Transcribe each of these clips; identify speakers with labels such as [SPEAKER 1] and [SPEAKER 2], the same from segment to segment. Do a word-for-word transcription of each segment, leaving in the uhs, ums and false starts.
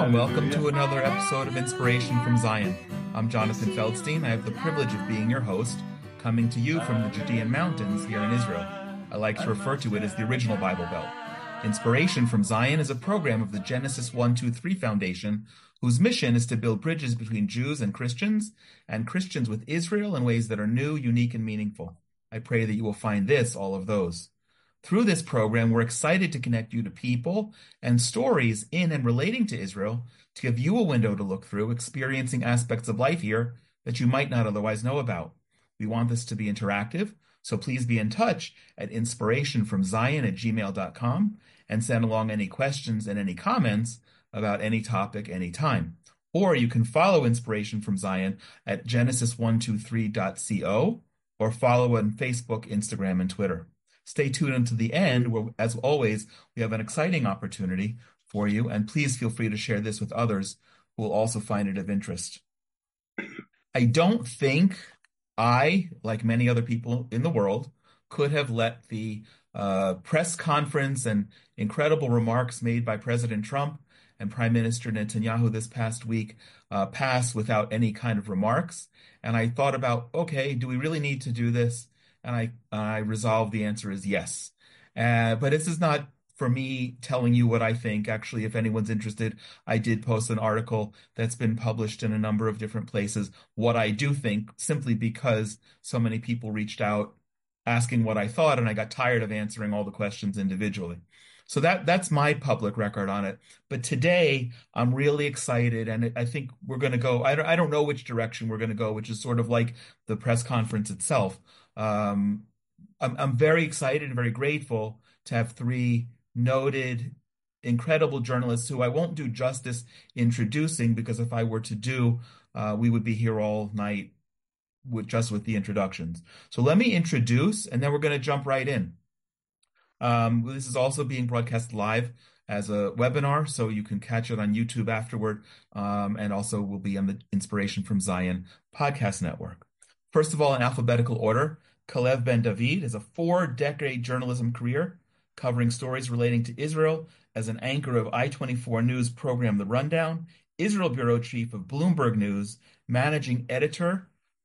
[SPEAKER 1] and welcome to another episode of Inspiration from Zion. I'm Jonathan Feldstein. I have the privilege of being your host, coming to you from the Judean Mountains here in Israel. I like to refer to it as the original Bible Belt. Inspiration from Zion is a program of the Genesis one two three Foundation, whose mission is to build bridges between Jews and Christians, and Christians with Israel in ways that are new, unique, and meaningful. I pray that you will find this all of those. Through this program, we're excited to connect you to people and stories in and relating to Israel to give you a window to look through, experiencing aspects of life here that you might not otherwise know about. We want this to be interactive, so please be in touch at inspirationfromzion at gmail dot com and send along any questions and any comments about any topic anytime. Or you can follow Inspiration from Zion at genesis one two three dot co or follow on Facebook, Instagram, and Twitter. Stay tuned until the end, where, as always, we have an exciting opportunity for you, and please feel free to share this with others who will also find it of interest. I don't think I, like many other people in the world, could have let the uh, press conference and incredible remarks made by President Trump and Prime Minister Netanyahu this past week uh, pass without any kind of remarks. And I thought about, okay, do we really need to do this? And I, I resolved the answer is yes. Uh, but this is not for me telling you what I think. Actually, if anyone's interested, I did post an article that's been published in a number of different places, what I do think, simply because so many people reached out asking what I thought, and I got tired of answering all the questions individually. So that that's my public record on it. But today, I'm really excited, and I think we're going to go, I don't, I don't know which direction we're going to go, which is sort of like the press conference itself. Um, I'm, I'm very excited and very grateful to have three noted, incredible journalists who I won't do justice introducing, because if I were to do, uh, we would be here all night with just with the introductions. So let me introduce, and then we're going to jump right in. Um, this is also being broadcast live as a webinar, so you can catch it on YouTube afterward, um, and also will be on the Inspiration from Zion podcast network. First of all, in alphabetical order, Kalev Ben David has a four-decade journalism career covering stories relating to Israel as an anchor of I twenty-four News program The Rundown, Israel bureau chief of Bloomberg News, managing editor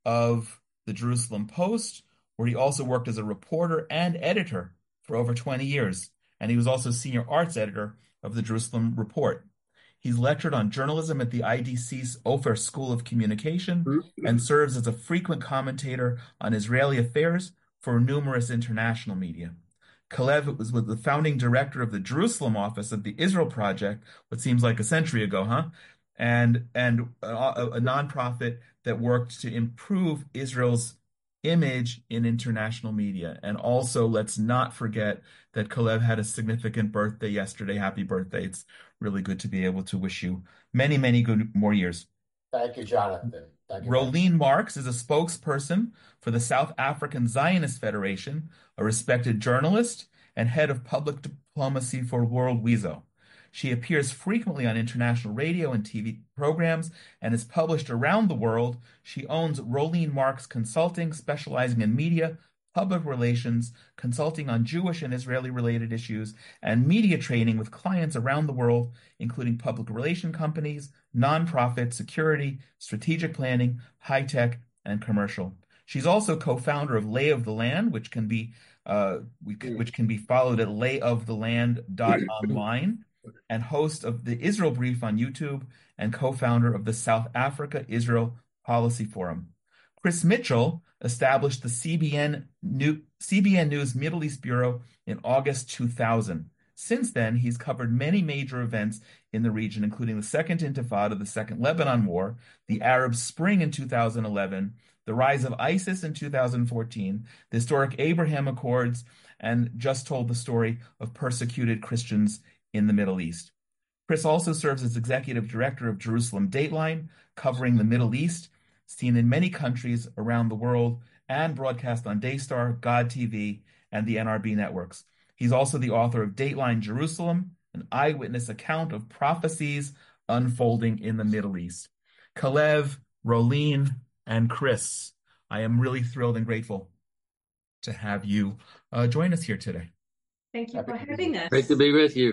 [SPEAKER 1] of the Jerusalem Post, where he also worked as a reporter and editor for over twenty years, and he was also senior arts editor of the Jerusalem Report. He's lectured on journalism at the I D C's Ofer School of Communication and serves as a frequent commentator on Israeli affairs for numerous international media. Kalev was the founding director of the Jerusalem office of the Israel Project, what seems like a century ago, huh? And, and a, a nonprofit that worked to improve Israel's image in international media. And also, let's not forget that Kalev had a significant birthday yesterday. Happy birthday. It's really good to be able to wish you many, many good more years.
[SPEAKER 2] Thank you, Jonathan. Thank you.
[SPEAKER 1] Rolene Marks is a spokesperson for the South African Zionist Federation, a respected journalist and head of public diplomacy for World Wezo. She appears frequently on international radio and T V programs and is published around the world. She owns Rolene Marks Consulting, specializing in media, public relations, consulting on Jewish and Israeli-related issues, and media training with clients around the world, including public relation companies, nonprofit, security, strategic planning, high-tech, and commercial. She's also co-founder of Lay of the Land, which can be uh, which can be followed at lay of the land dot online, and host of the Israel Brief on YouTube, and co-founder of the South Africa Israel Policy Forum. Chris Mitchell established the C B N, New, C B N News Middle East Bureau in August two thousand. Since then, he's covered many major events in the region, including the Second Intifada, the Second Lebanon War, the Arab Spring in two thousand eleven, the rise of ISIS in two thousand fourteen, the historic Abraham Accords, and just told the story of persecuted Christians in the Middle East. Chris also serves as executive director of Jerusalem Dateline, covering the Middle East, seen in many countries around the world, and broadcast on Daystar, God T V, and the N R B networks. He's also the author of Dateline Jerusalem, an eyewitness account of prophecies unfolding in the Middle East. Kalev, Rolene, and Chris, I am really thrilled and grateful to have you uh, join us here today.
[SPEAKER 3] Thank you for having us.
[SPEAKER 4] Great to be with you.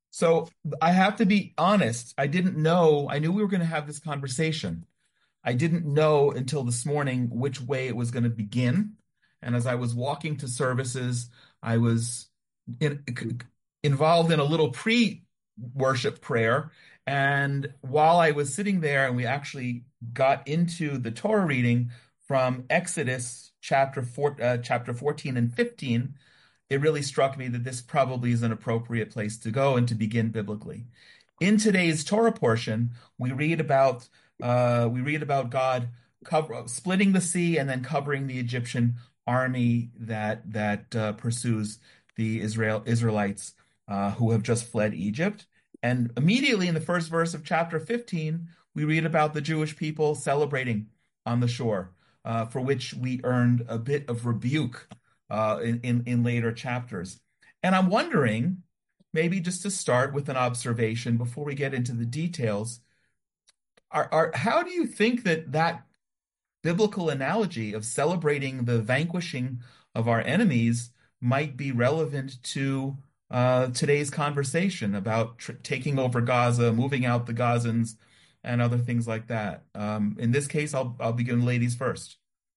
[SPEAKER 1] So I have to be honest. I didn't know. I knew we were going to have this conversation. I didn't know until this morning which way it was going to begin. And as I was walking to services, I was in, involved in a little pre-worship prayer. And while I was sitting there, and we actually got into the Torah reading from Exodus chapter four, uh, chapter fourteen and fifteen, it really struck me that this probably is an appropriate place to go and to begin biblically. In today's Torah portion, we read about uh, we read about God cover, splitting the sea and then covering the Egyptian army that that uh, pursues the Israel Israelites uh, who have just fled Egypt. And immediately in the first verse of chapter fifteen, we read about the Jewish people celebrating on the shore, uh, for which we earned a bit of rebuke uh, in, in in later chapters. And I'm wondering, maybe just to start with an observation before we get into the details, are, are how do you think that that biblical analogy of celebrating the vanquishing of our enemies might be relevant to uh, today's conversation about tr taking over Gaza, moving out the Gazans, and other things like that? Um, in this case, I'll I'll begin ladies first.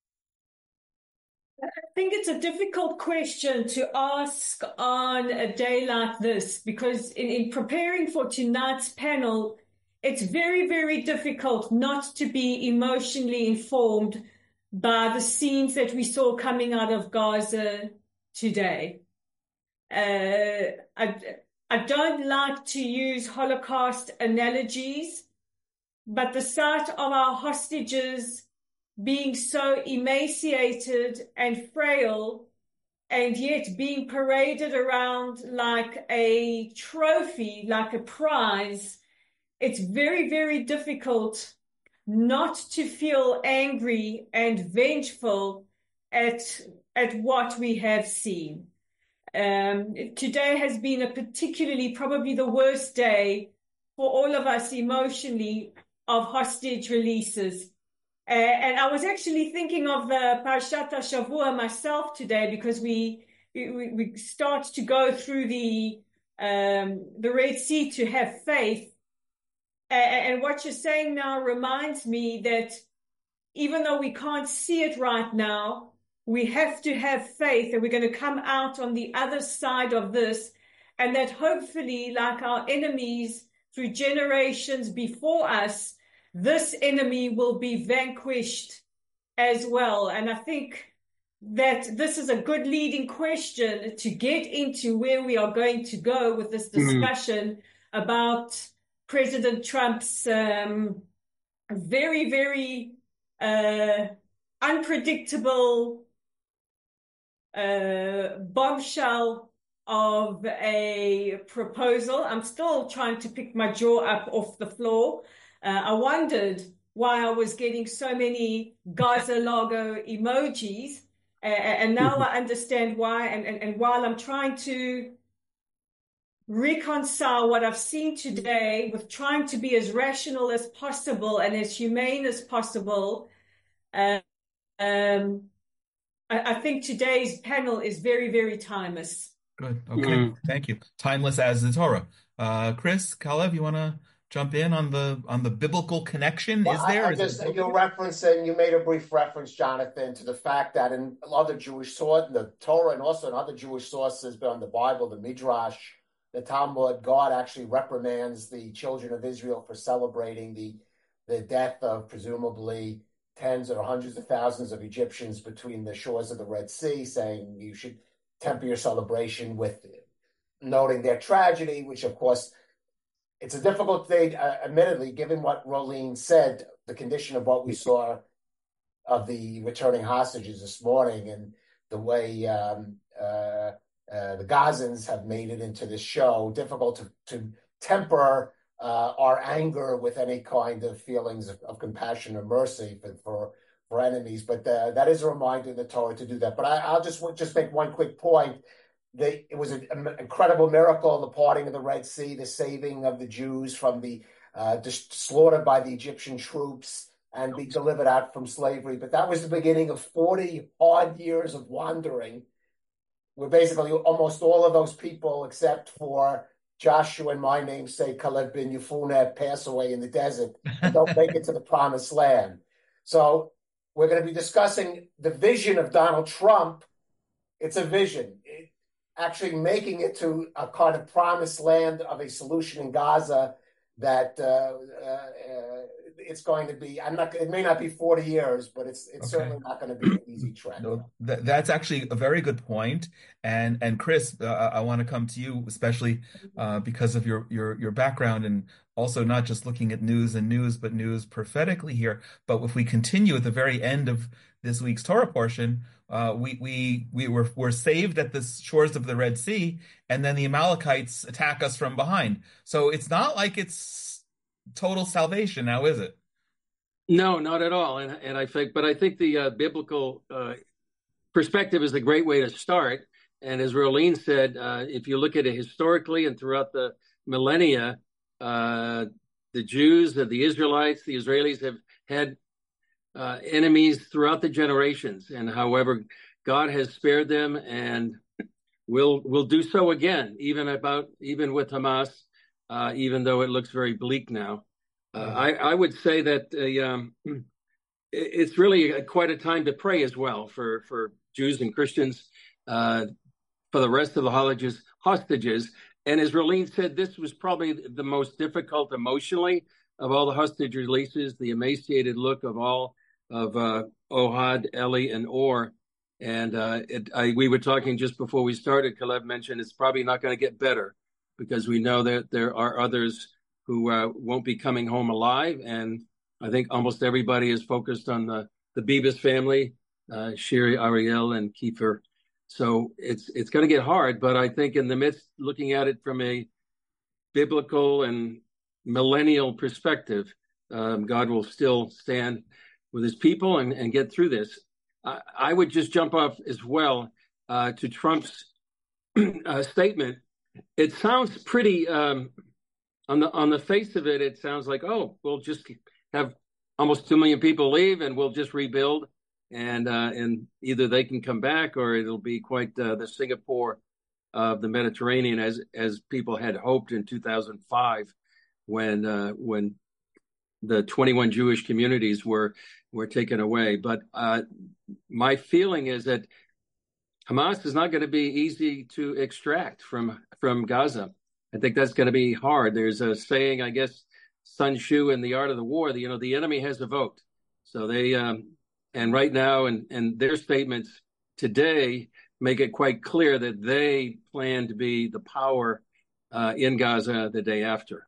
[SPEAKER 3] I think it's a difficult question to ask on a day like this, because in, in preparing for tonight's panel, it's very, very difficult not to be emotionally informed by the scenes that we saw coming out of Gaza today. Uh, I, I don't like to use Holocaust analogies, but the sight of our hostages being so emaciated and frail, and yet being paraded around like a trophy, like a prize, it's very, very difficult not to feel angry and vengeful at, at what we have seen. Um, today has been a particularly, probably the worst day for all of us emotionally of hostage releases. Uh, and I was actually thinking of the Parshat HaShavua myself today, because we, we we start to go through the um, the Red Sea to have faith. Uh, and what you're saying now reminds me that even though we can't see it right now, we have to have faith that we're going to come out on the other side of this, and that hopefully, like our enemies through generations before us, this enemy will be vanquished as well. And I think that this is a good leading question to get into where we are going to go with this discussion mm-hmm. about President Trump's um, very, very uh, unpredictable uh, bombshell of a proposal. I'm still trying to pick my jaw up off the floor. Uh, I wondered why I was getting so many Gaza logo emojis, uh, and now I understand why. And, and, and while I'm trying to reconcile what I've seen today with trying to be as rational as possible and as humane as possible, uh, um, I, I think today's panel is very, very timeless.
[SPEAKER 1] Good. Okay. Mm. Thank you. Timeless as the Torah. Uh, Chris, Kalev, you want to jump in on the on the biblical connection?
[SPEAKER 2] Well,
[SPEAKER 1] is there?
[SPEAKER 2] I, I
[SPEAKER 1] is
[SPEAKER 2] just,
[SPEAKER 1] it...
[SPEAKER 2] you're referencing, you made a brief reference, Jonathan, to the fact that in other Jewish sources, the Torah and also in other Jewish sources, but on the Bible, the Midrash, the Talmud, God actually reprimands the children of Israel for celebrating the the death of presumably tens or hundreds of thousands of Egyptians between the shores of the Red Sea, saying you should temper your celebration with noting their tragedy, which of course, it's a difficult thing, uh, admittedly, given what Rolene said, the condition of what we saw of the returning hostages this morning and the way um, uh, uh, the Gazans have made it into this show, difficult to, to temper uh, our anger with any kind of feelings of, of compassion or mercy for, for, for enemies. But uh, that is a reminder in the Torah to do that. But I, I'll just, just make one quick point. They, it was an incredible miracle, the parting of the Red Sea, the saving of the Jews from the uh, just slaughtered by the Egyptian troops and be delivered out from slavery. But that was the beginning of forty hard years of wandering, where basically almost all of those people, except for Joshua and my namesake, Caleb ben Yefune, pass away in the desert and don't make it to the promised land. So we're going to be discussing the vision of Donald Trump. It's a vision. It, actually making it to a kind of promised land of a solution in Gaza that uh, uh, it's going to be, I'm not, it may not be forty years, but it's it's okay. Certainly not going to be an easy trek.
[SPEAKER 1] No, that, that's actually a very good point. And and Chris, uh, I want to come to you, especially uh, because of your, your, your background and also not just looking at news and news, but news prophetically here. But if we continue at the very end of this week's Torah portion, uh, we we we were were saved at the shores of the Red Sea, and then the Amalekites attack us from behind. So it's not like it's total salvation now, is it?
[SPEAKER 4] No, not at all. And and I think, but I think the uh, biblical uh, perspective is a great way to start. And as Rolene said, uh, if you look at it historically and throughout the millennia, uh, the Jews, the, the Israelites, the Israelis have had uh, enemies throughout the generations. And however, God has spared them and will will do so again, even about even with Hamas, uh, even though it looks very bleak now. Uh, I, I would say that uh, um, it's really a, quite a time to pray as well for, for Jews and Christians, uh, for the rest of the hostages, hostages. And as Rolene said, this was probably the most difficult emotionally of all the hostage releases, the emaciated look of all of uh, Ohad, Eli, and Or. And uh, it, I, we were talking just before we started, Caleb mentioned it's probably not going to get better because we know that there are others who uh, won't be coming home alive. And I think almost everybody is focused on the, the Bibas family, uh, Shiri, Ariel, and Kiefer. So it's it's going to get hard. But I think in the midst, looking at it from a biblical and millennial perspective, um, God will still stand with his people and, and get through this. I, I would just jump off as well uh, to Trump's uh, statement. It sounds pretty... Um, On the on the face of it, it sounds like, oh, we'll just have almost two million people leave and we'll just rebuild. And uh, and either they can come back or it'll be quite uh, the Singapore of the Mediterranean as as people had hoped in two thousand five when uh, when the twenty-one Jewish communities were were taken away. But uh, my feeling is that Hamas is not going to be easy to extract from from Gaza. I think that's going to be hard. There's a saying, I guess, Sun Tzu in The Art of the War, that, you know, the enemy has a vote. So they, um, and right now, and, and their statements today make it quite clear that they plan to be the power uh, in Gaza the day after.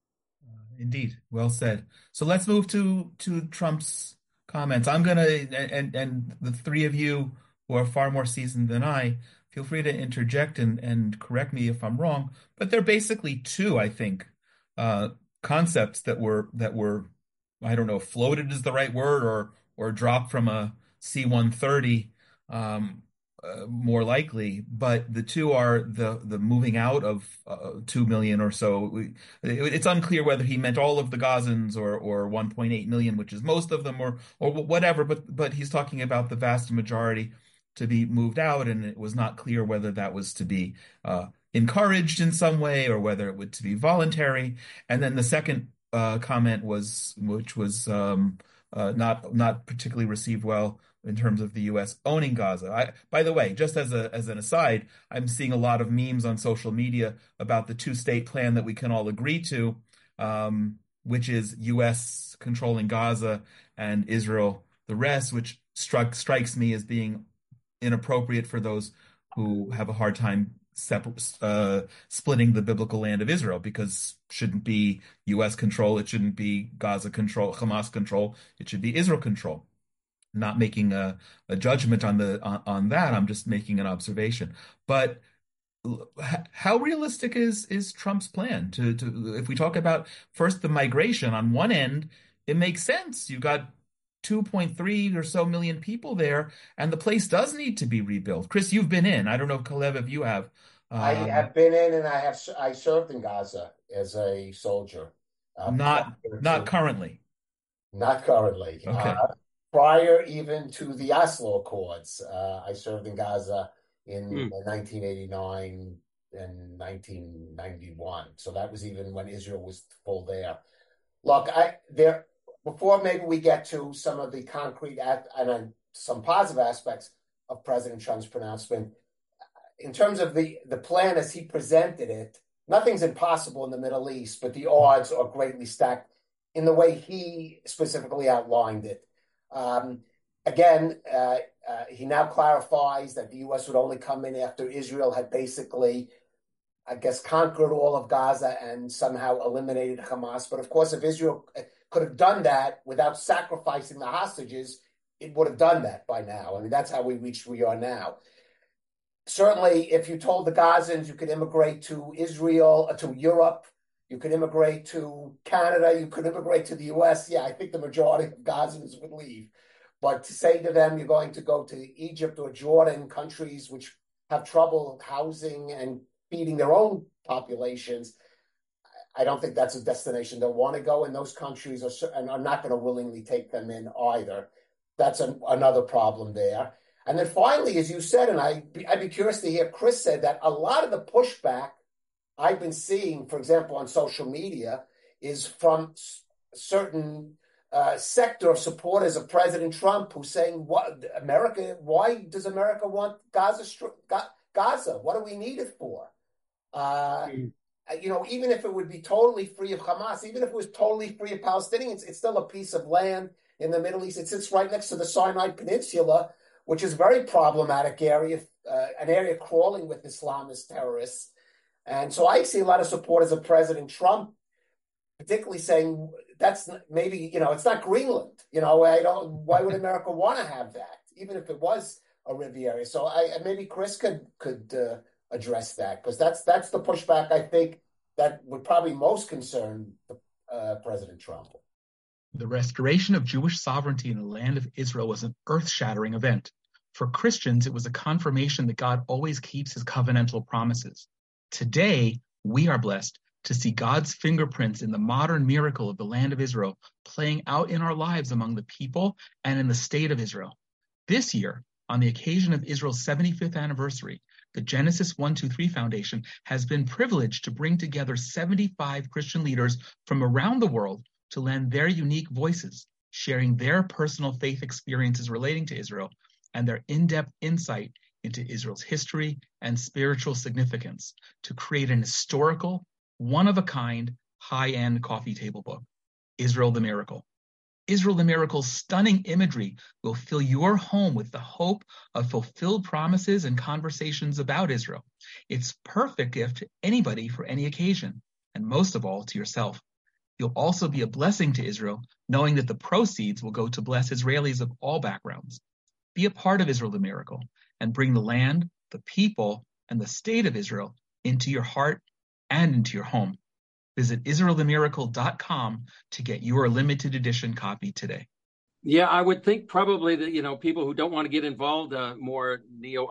[SPEAKER 1] Uh, indeed. Well said. So let's move to, to Trump's comments. I'm going to, and, and the three of you who are far more seasoned than I, feel free to interject and, and correct me if I'm wrong, but they're basically two, I think, uh, concepts that were that were, I don't know, floated is the right word, or or dropped from a C one thirty, um, uh, more likely. But the two are the the moving out of uh, two million or so. We, it, it's unclear whether he meant all of the Gazans or or one point eight million, which is most of them, or or whatever. But but he's talking about the vast majority to be moved out, and it was not clear whether that was to be uh, encouraged in some way or whether it would to be voluntary. And then the second uh, comment was, which was um, uh, not not particularly received well in terms of the U S owning Gaza. I, by the way, just as a as an aside, I'm seeing a lot of memes on social media about the two-state plan that we can all agree to, um, which is U S controlling Gaza and Israel the rest, which struck strikes me as being inappropriate for those who have a hard time separ- uh, splitting the biblical land of Israel, because it shouldn't be U S control, it shouldn't be Gaza control, Hamas control, it should be Israel control. Not making a, a judgment on the on, on that, I'm just making an observation. But how realistic is is Trump's plan? To, to if we talk about first the migration, on one end, it makes sense. You've got two point three or so million people there, and the place does need to be rebuilt. Chris, you've been in. I don't know, Caleb, if you have. Um,
[SPEAKER 2] I have been in, and I have I served in Gaza as a soldier.
[SPEAKER 1] Uh, not not currently.
[SPEAKER 2] Not currently.
[SPEAKER 1] Okay.
[SPEAKER 2] Uh, prior even to the Oslo Accords, uh, I served in Gaza in hmm. nineteen eighty-nine in nineteen ninety-one. So that was even when Israel was full there. Look, I there before maybe we get to some of the concrete and uh, some positive aspects of President Trump's pronouncement, in terms of the, the plan as he presented it, nothing's impossible in the Middle East, but the odds are greatly stacked in the way he specifically outlined it. Um, again, uh, uh, he now clarifies that the U S would only come in after Israel had basically, I guess, conquered all of Gaza and somehow eliminated Hamas. But of course, if Israel could have done that without sacrificing the hostages, it would have done that by now. I mean, that's how we reached where we are now. Certainly, if you told the Gazans you could immigrate to Israel, uh, to Europe, you could immigrate to Canada, you could immigrate to the U S, yeah, I think the majority of Gazans would leave. But to say to them you're going to go to Egypt or Jordan, countries which have trouble housing and feeding their own populations, I don't think that's a destination they'll want to go, and those countries are, and are not going to willingly take them in either. That's an, another problem there. And then finally, as you said, and I, I'd be curious to hear Chris said that a lot of the pushback I've been seeing, for example, on social media, is from certain uh, sector of supporters of President Trump who's saying, "What America? Why does America want Gaza? Gaza? What do we need it for?" Uh, mm. You know, even if it would be totally free of Hamas, even if it was totally free of Palestinians, it's still a piece of land in the Middle East. It sits right next to the Sinai Peninsula, which is a very problematic area, uh, an area crawling with Islamist terrorists. And so I see a lot of supporters of President Trump, particularly saying that's maybe, you know, it's not Greenland. You know, I don't, why would America want to have that, even if it was a Riviera? So I maybe Chris could could uh, address that, because that's that's the pushback I think that would probably most concern uh, President Trump.
[SPEAKER 1] The restoration of Jewish sovereignty in the land of Israel was an earth-shattering event. For Christians, it was a confirmation that God always keeps his covenantal promises. Today, we are blessed to see God's fingerprints in the modern miracle of the land of Israel playing out in our lives among the people and in the state of Israel. This year, on the occasion of Israel's seventy-fifth anniversary, the Genesis one two three Foundation has been privileged to bring together seventy-five Christian leaders from around the world to lend their unique voices, sharing their personal faith experiences relating to Israel and their in-depth insight into Israel's history and spiritual significance to create an historical, one-of-a-kind, high-end coffee table book, Israel the Miracle. Israel the Miracle's stunning imagery will fill your home with the hope of fulfilled promises and conversations about Israel. It's a perfect gift to anybody for any occasion, and most of all, to yourself. You'll also be a blessing to Israel, knowing that the proceeds will go to bless Israelis of all backgrounds. Be a part of Israel the Miracle and bring the land, the people, and the state of Israel into your heart and into your home. Visit Israel the Miracle dot com to get your limited edition copy today.
[SPEAKER 4] Yeah, I would think probably that, you know, people who don't want to get involved, uh, more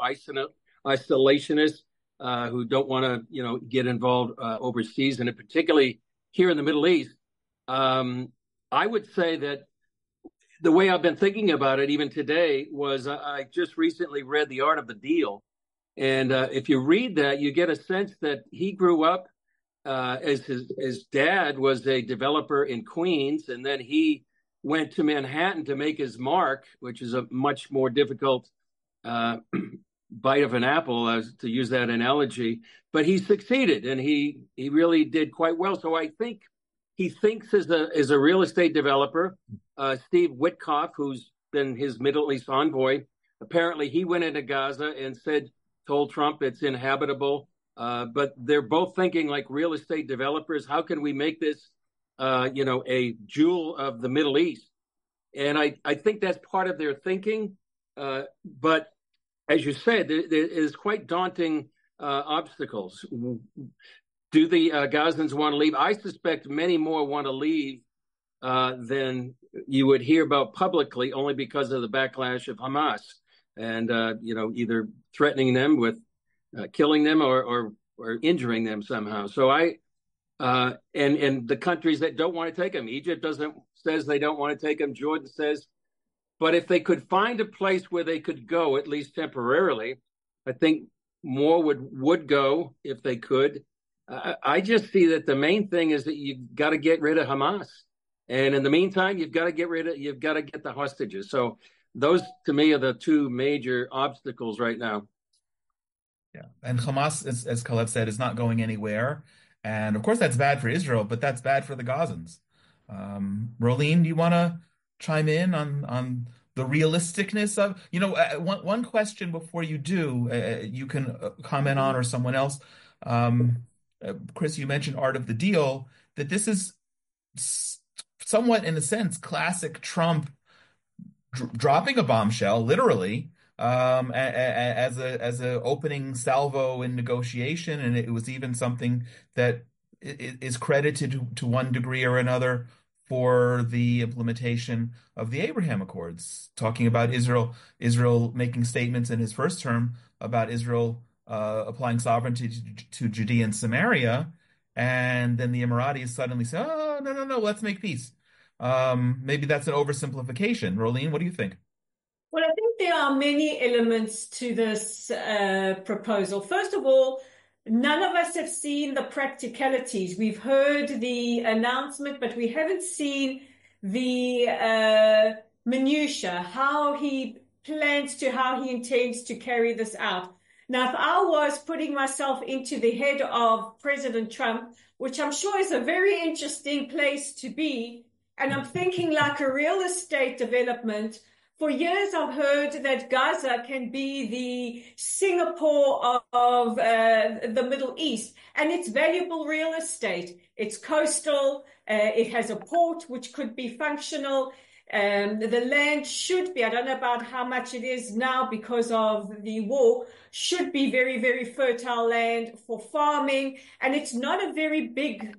[SPEAKER 4] neo-isolationists, uh, who don't want to, you know, get involved uh, overseas, and particularly here in the Middle East, um, I would say that the way I've been thinking about it even today was uh, I just recently read The Art of the Deal. And uh, if you read that, you get a sense that he grew up uh, as his, his dad was a developer in Queens, and then he went to Manhattan to make his mark, which is a much more difficult uh, bite of an apple, as to use that analogy. But he succeeded, and he he really did quite well. So I think he thinks as a as a real estate developer. Uh, Steve Witkoff, who's been his Middle East envoy, apparently he went into Gaza and said, told Trump it's inhabitable. Uh, but they're both thinking like real estate developers. How can we make this, uh, you know, a jewel of the Middle East? And I, I think that's part of their thinking. Uh, but as you said, there, there is quite daunting uh, obstacles. Do the uh, Gazans want to leave? I suspect many more want to leave uh, than you would hear about publicly, only because of the backlash of Hamas and, uh, you know, either threatening them with uh, killing them or, or, or injuring them somehow. So I, uh, and, and the countries that don't want to take them, Egypt doesn't, says they don't want to take them. Jordan says, but if they could find a place where they could go, at least temporarily, I think more would would go if they could. Uh, I just see that the main thing is that you got to get rid of Hamas, and in the meantime, you've got to get rid of you've got to get the hostages. So those, to me, are the two major obstacles right now.
[SPEAKER 1] Yeah, and Hamas, as, as Kalev said, is not going anywhere, and of course that's bad for Israel, but that's bad for the Gazans. Um, Rolene, do you want to chime in on on the realisticness of, you know, uh, one one question before you do, uh, you can uh, comment on, or someone else. Um, uh, Chris, you mentioned Art of the Deal, that this is s- somewhat, in a sense, classic Trump dr- dropping a bombshell, literally, um, a- a- as a as a opening salvo in negotiation, and it was even something that i- i- is credited to, to one degree or another for the implementation of the Abraham Accords, talking about Israel, Israel making statements in his first term about Israel uh, applying sovereignty to, to Judea and Samaria, and then the Emiratis suddenly say, "Oh, no, no, no, let's make peace." Um, maybe that's an oversimplification. Rolene, what do you think?
[SPEAKER 3] Well, I think there are many elements to this uh, proposal. First of all, none of us have seen the practicalities. We've heard the announcement, but we haven't seen the uh, minutiae, how he plans to, how he intends to carry this out. Now, if I was putting myself into the head of President Trump, which I'm sure is a very interesting place to be, and I'm thinking like a real estate development. For years, I've heard that Gaza can be the Singapore of, of uh, the Middle East, and it's valuable real estate. It's coastal. Uh, it has a port which could be functional. Um, the land should be, I don't know about how much it is now because of the war, should be very, very fertile land for farming. And it's not a very big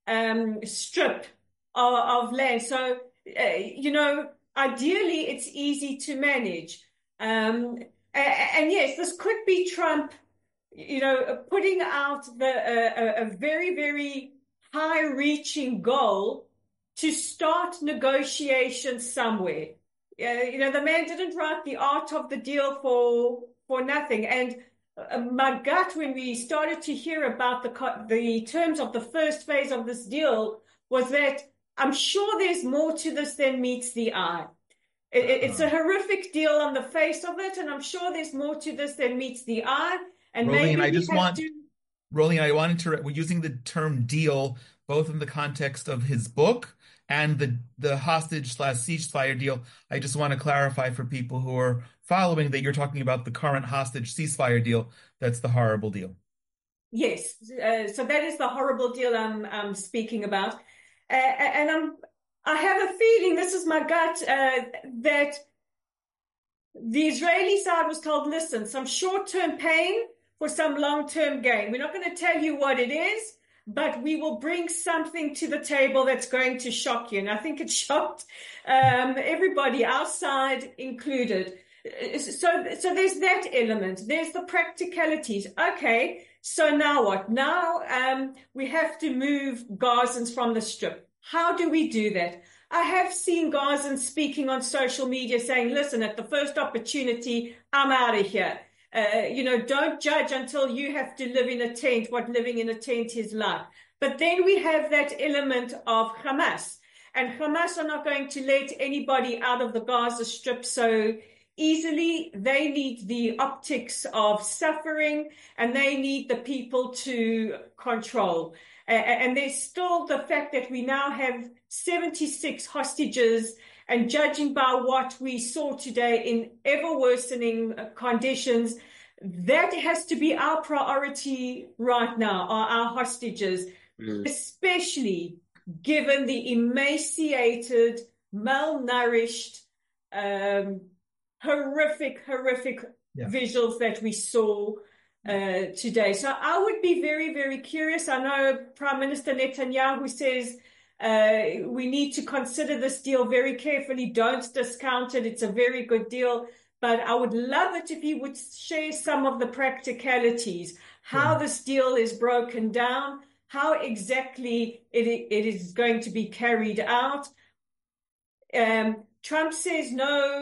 [SPEAKER 3] um, strip of, of land. So, uh, you know, ideally, it's easy to manage. Um, and yes, this could be Trump, you know, putting out the, uh, a very, very high-reaching goal to start negotiations somewhere. Uh, you know, the man didn't write the art of the deal for for nothing. And uh, my gut, when we started to hear about the the terms of the first phase of this deal, was that I'm sure there's more to this than meets the eye. It, it's a horrific deal on the face of it, and I'm sure there's more to this than meets the eye. And
[SPEAKER 1] Rolene,
[SPEAKER 3] maybe
[SPEAKER 1] I
[SPEAKER 3] we
[SPEAKER 1] just
[SPEAKER 3] have
[SPEAKER 1] want,
[SPEAKER 3] to.
[SPEAKER 1] Rolene, I wanted to, we're using the term deal both in the context of his book and the the hostage slash ceasefire deal. I just want to clarify for people who are following that you're talking about the current hostage ceasefire deal. That's the horrible deal.
[SPEAKER 3] Yes, uh, so that is the horrible deal I'm, I'm speaking about. Uh, and I'm, I have a feeling, this is my gut, uh, that the Israeli side was told, listen, some short-term pain for some long-term gain. We're not going to tell you what it is, but we will bring something to the table that's going to shock you. And I think it shocked um, everybody, our side included. So, so there's that element. There's the practicalities. Okay, so now what? Now um, we have to move Gazans from the strip. How do we do that? I have seen Gazans speaking on social media saying, listen, at the first opportunity, I'm out of here. Uh, you know, don't judge until you have to live in a tent, what living in a tent is like. But then we have that element of Hamas. And Hamas are not going to let anybody out of the Gaza Strip so easily. They need the optics of suffering, and they need the people to control. Uh, and there's still the fact that we now have seventy-six hostages, and judging by what we saw today in ever worsening conditions, that has to be our priority right now, are our hostages, mm. especially given the emaciated, malnourished, um, horrific, horrific yeah. visuals that we saw uh, today. So I would be very, very curious. I know Prime Minister Netanyahu says uh, we need to consider this deal very carefully. Don't discount it. It's a very good deal. But I would love it if he would share some of the practicalities, how yeah. this deal is broken down, how exactly it, it is going to be carried out. Um, Trump says no,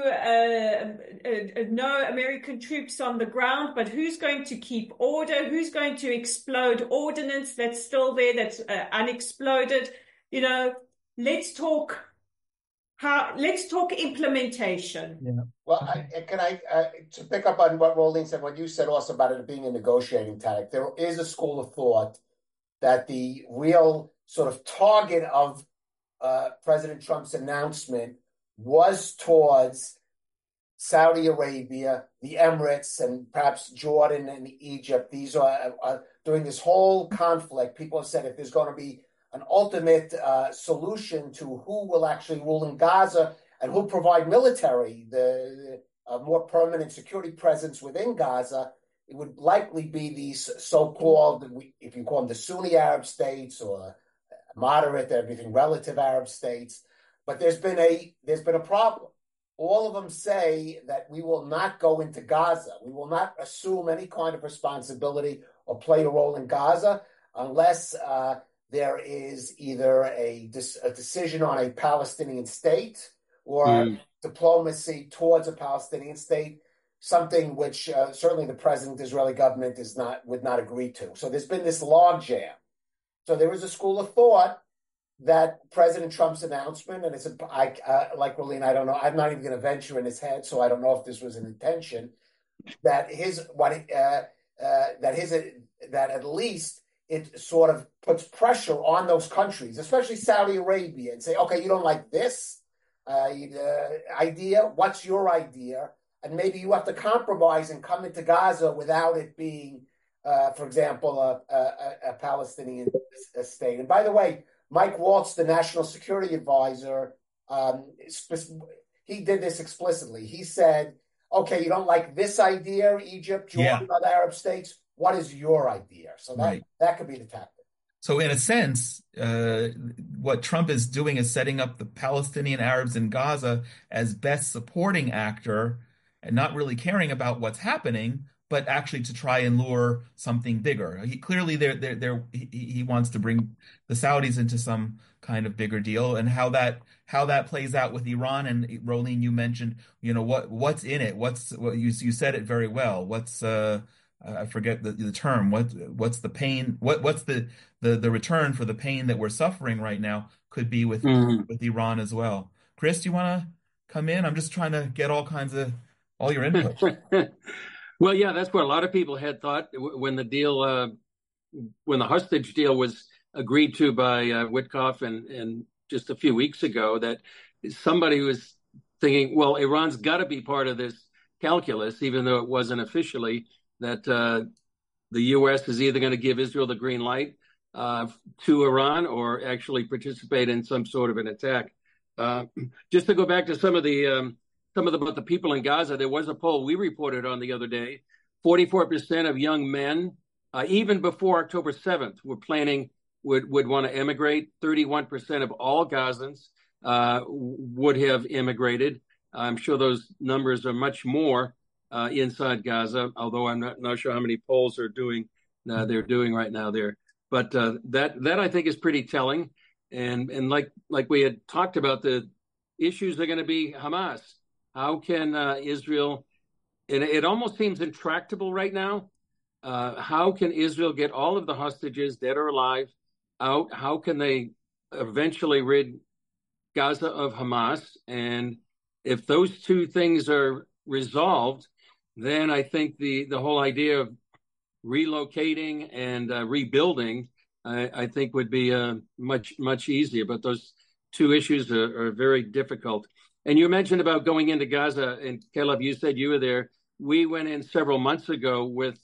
[SPEAKER 3] uh, uh, no American troops on the ground, but who's going to keep order? Who's going to explode ordnance that's still there, that's uh, unexploded? You know, let's talk. How? Let's talk implementation.
[SPEAKER 2] Yeah. Well, I, can I uh, to pick up on what Rolene said, what you said also about it being a negotiating tactic. There is a school of thought that the real sort of target of uh, President Trump's announcement was towards Saudi Arabia, the Emirates, and perhaps Jordan and Egypt. These are uh, during this whole conflict. People have said if there's going to be an ultimate uh, solution to who will actually rule in Gaza and who provide military, the, the uh, more permanent security presence within Gaza, it would likely be these so-called, if you call them the Sunni Arab states or moderate, everything relative Arab states. But there's been a there's been a problem. All of them say that we will not go into Gaza. We will not assume any kind of responsibility or play a role in Gaza unless uh, there is either a, a decision on a Palestinian state or mm. diplomacy towards a Palestinian state, something which uh, certainly the present Israeli government is not would not agree to. So there's been this logjam. So there is a school of thought that President Trump's announcement, and it's a, I, uh, like Rolene, I don't know, I'm not even going to venture in his head, so I don't know if this was an intention, that his, what, uh, uh, that his, uh, that at least it sort of puts pressure on those countries, especially Saudi Arabia, and say, okay, you don't like this uh, uh, idea, what's your idea? And maybe you have to compromise and come into Gaza without it being, uh, for example, a, a, a Palestinian state. And by the way, Mike Waltz, the national security advisor, um, he did this explicitly. He said, okay, you don't like this idea, Egypt, Jordan, yeah. other Arab states. What is your idea? So that, right. that could be the tactic.
[SPEAKER 1] So in a sense, uh, what Trump is doing is setting up the Palestinian Arabs in Gaza as best supporting actor and not really caring about what's happening, but actually to try and lure something bigger. He clearly there there there he, he wants to bring the Saudis into some kind of bigger deal, and how that how that plays out with Iran. And Rolene, you mentioned, you know, what what's in it. What's what you you said it very well. What's uh I forget the, the term. What what's the pain? What what's the, the the return for the pain that we're suffering right now could be with mm-hmm. with Iran as well. Chris, do you want to come in? I'm just trying to get all kinds of all your input.
[SPEAKER 4] Well, yeah, that's what a lot of people had thought when the deal, uh, when the hostage deal was agreed to by uh, Witkoff and, and just a few weeks ago, that somebody was thinking, well, Iran's got to be part of this calculus, even though it wasn't officially, that uh, the U S is either going to give Israel the green light uh, to Iran or actually participate in some sort of an attack. Uh, just to go back to some of the um, Some of the, about the people in Gaza, there was a poll we reported on the other day. forty-four percent of young men, uh, even before October seventh, were planning, would, would want to emigrate. thirty-one percent of all Gazans uh, would have immigrated. I'm sure those numbers are much more uh, inside Gaza, although I'm not, not sure how many polls are doing uh, they're doing right now there. But uh, that that I think is pretty telling. And and like like we had talked about, the issues are going to be Hamas. How can uh, Israel, and it almost seems intractable right now, uh, how can Israel get all of the hostages, dead or alive, out? How can they eventually rid Gaza of Hamas? And if those two things are resolved, then I think the, the whole idea of relocating and uh, rebuilding, I, I think would be uh, much, much easier. But those two issues are, are very difficult. And you mentioned about going into Gaza, and Caleb, you said you were there. We went in several months ago with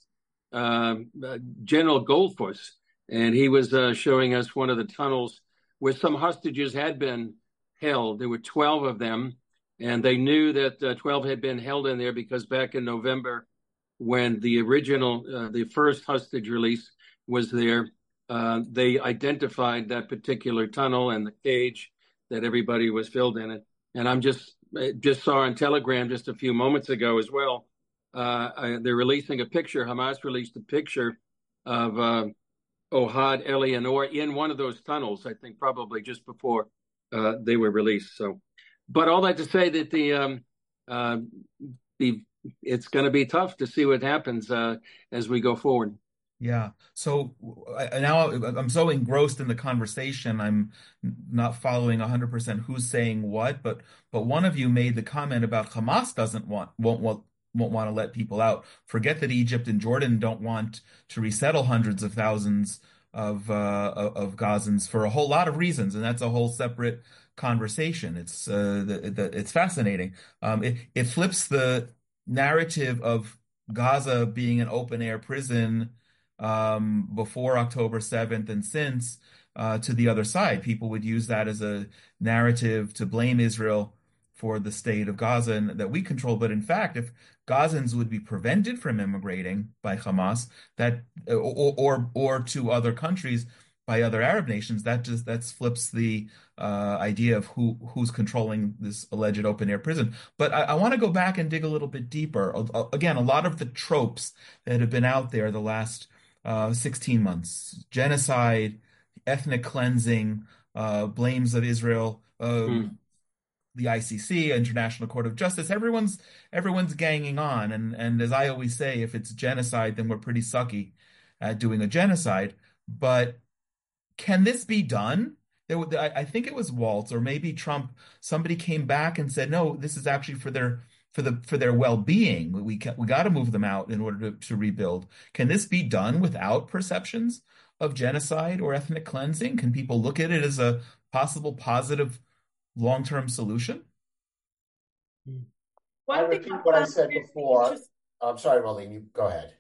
[SPEAKER 4] um, uh, General Goldfuss, and he was uh, showing us one of the tunnels where some hostages had been held. There were twelve of them, and they knew that uh, twelve had been held in there because back in November, when the original, uh, the first hostage release was there, uh, they identified that particular tunnel and the cage that everybody was filled in it. And I'm just just saw on Telegram just a few moments ago as well. Uh, I, they're releasing a picture. Hamas released a picture of uh, Ohad Eleanor in one of those tunnels. I think probably just before uh, they were released. So but all that to say that the um, uh, the it's going to be tough to see what happens uh, as we go forward.
[SPEAKER 1] Yeah. So I, now I'm so engrossed in the conversation, I'm not following one hundred percent who's saying what, but but one of you made the comment about Hamas doesn't want won't want won't want to let people out. Forget that Egypt and Jordan don't want to resettle hundreds of thousands of uh, of Gazans for a whole lot of reasons, and that's a whole separate conversation. It's uh, the, the, it's fascinating. Um, it it flips the narrative of Gaza being an open air prison um, before October seventh and since uh, to the other side. People would use that as a narrative to blame Israel for the state of Gaza and that we control. But in fact, if Gazans would be prevented from immigrating by Hamas, that or or, or to other countries by other Arab nations, that just that flips the uh, idea of who who's controlling this alleged open air prison. But I, I want to go back and dig a little bit deeper. Again, a lot of the tropes that have been out there the last uh, sixteen months: genocide, ethnic cleansing, uh, blames of Israel. Uh, mm. The I C C, International Court of Justice, everyone's everyone's ganging on. And, and as I always say, if it's genocide, then we're pretty sucky at doing a genocide. But can this be done? There, I think it was Waltz or maybe Trump. Somebody came back and said, no, this is actually for their for the for their well-being. We can, we got to move them out in order to, to rebuild. Can this be done without perceptions of genocide or ethnic cleansing? Can people look at it as a possible positive long-term solution?
[SPEAKER 2] I repeat what I said before. I'm sorry, Marlene, you go ahead.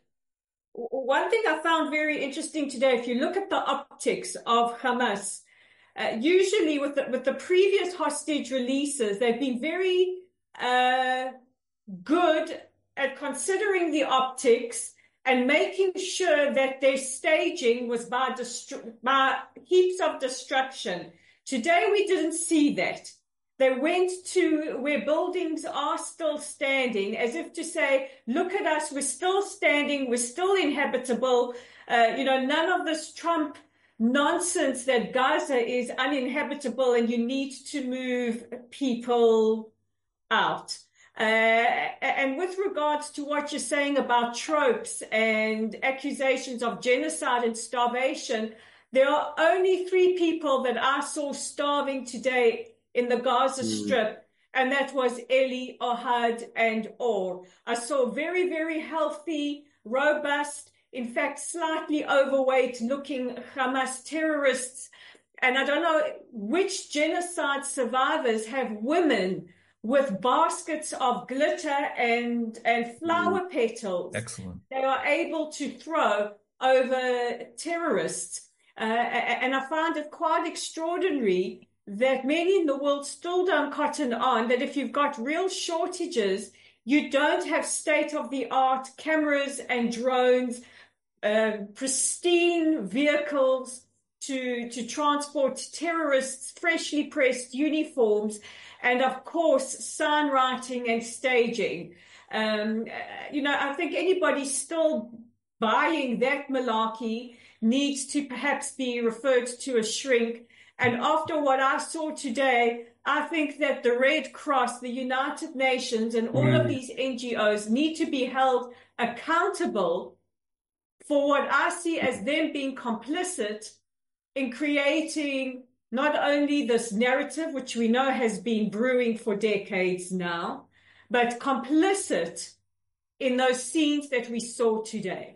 [SPEAKER 3] One thing I found very interesting today, if you look at the optics of Hamas, uh, usually with the, with the previous hostage releases, they've been very uh, good at considering the optics and making sure that their staging was by, destru- by heaps of destruction. Today, we didn't see that. They went to where buildings are still standing, as if to say, look at us, we're still standing, we're still inhabitable. Uh, you know, none of this Trump nonsense that Gaza is uninhabitable and you need to move people out. Uh, and with regards to what you're saying about tropes and accusations of genocide and starvation, there are only three people that I saw starving today in the Gaza mm. Strip, and that was Eli, Ohad, and Or. I saw very, very healthy, robust, in fact, slightly overweight-looking Hamas terrorists. And I don't know which genocide survivors have women with baskets of glitter and, and flower mm. petals.
[SPEAKER 1] Excellent.
[SPEAKER 3] They are able to throw over terrorists. Uh, and I find it quite extraordinary that many in the world still don't cotton on that if you've got real shortages, you don't have state-of-the-art cameras and drones, uh, pristine vehicles to, to transport terrorists, freshly pressed uniforms, and of course, sign writing and staging. Um, you know, I think anybody still buying that malarkey needs to perhaps be referred to a shrink. And after what I saw today, I think that the Red Cross, the United Nations, and all mm. of these N G Os need to be held accountable for what I see as them being complicit in creating not only this narrative, which we know has been brewing for decades now, but complicit in those scenes that we saw today.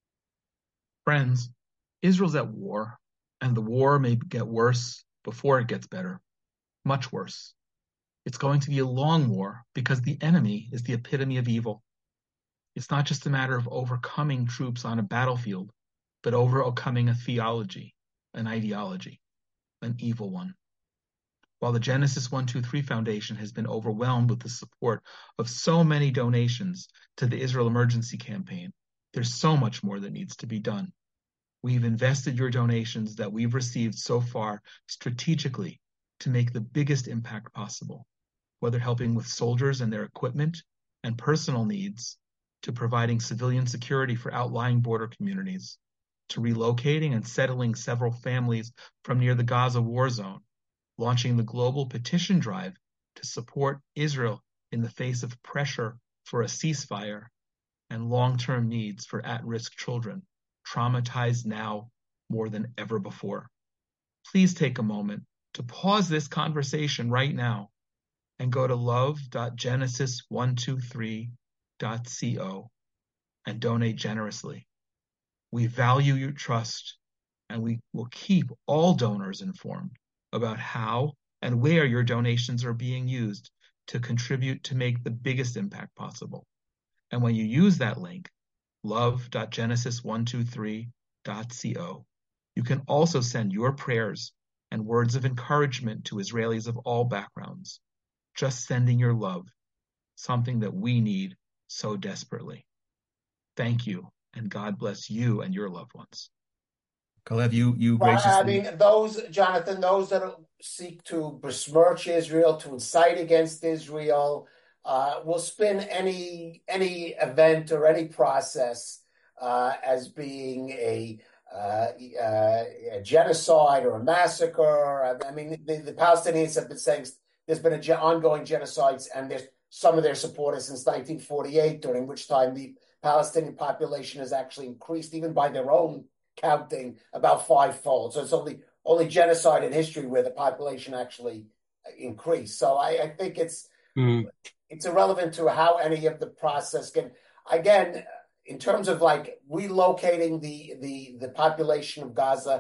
[SPEAKER 5] Friends, Israel's at war, and the war may get worse before it gets better, much worse. It's going to be a long war because the enemy is the epitome of evil. It's not just a matter of overcoming troops on a battlefield, but overcoming a theology, an ideology, an evil one. While the Genesis one two three Foundation has been overwhelmed with the support of so many donations to the Israel Emergency Campaign, there's so much more that needs to be done. We've invested your donations that we've received so far strategically to make the biggest impact possible, whether helping with soldiers and their equipment and personal needs, to providing civilian security for outlying border communities, to relocating and settling several families from near the Gaza war zone, launching the global petition drive to support Israel in the face of pressure for a ceasefire and long-term needs for at-risk children, traumatized now more than ever before. Please take a moment to pause this conversation right now and go to love dot genesis one two three dot co and donate generously. We value your trust, and we will keep all donors informed about how and where your donations are being used to contribute to make the biggest impact possible. And when you use that link, love dot genesis one two three dot co, you can also send your prayers and words of encouragement to Israelis of all backgrounds. Just sending your love, something that we need so desperately. Thank you, and God bless you and your loved ones.
[SPEAKER 1] Kalev, you, you
[SPEAKER 2] Well,
[SPEAKER 1] graciously...
[SPEAKER 2] I mean, those, Jonathan, those that seek to besmirch Israel, to incite against Israel, uh, will spin any any event or any process uh, as being a, uh, uh, a genocide or a massacre. I mean, the, the Palestinians have been saying there's been an ongoing genocide, and there's some of their supporters since nineteen forty-eight, during which time the Palestinian population has actually increased, even by their own counting, about fivefold. So it's only only genocide in history where the population actually increased. So I, I think it's mm. it's irrelevant to how any of the process can. Again, in terms of like relocating the the the population of Gaza,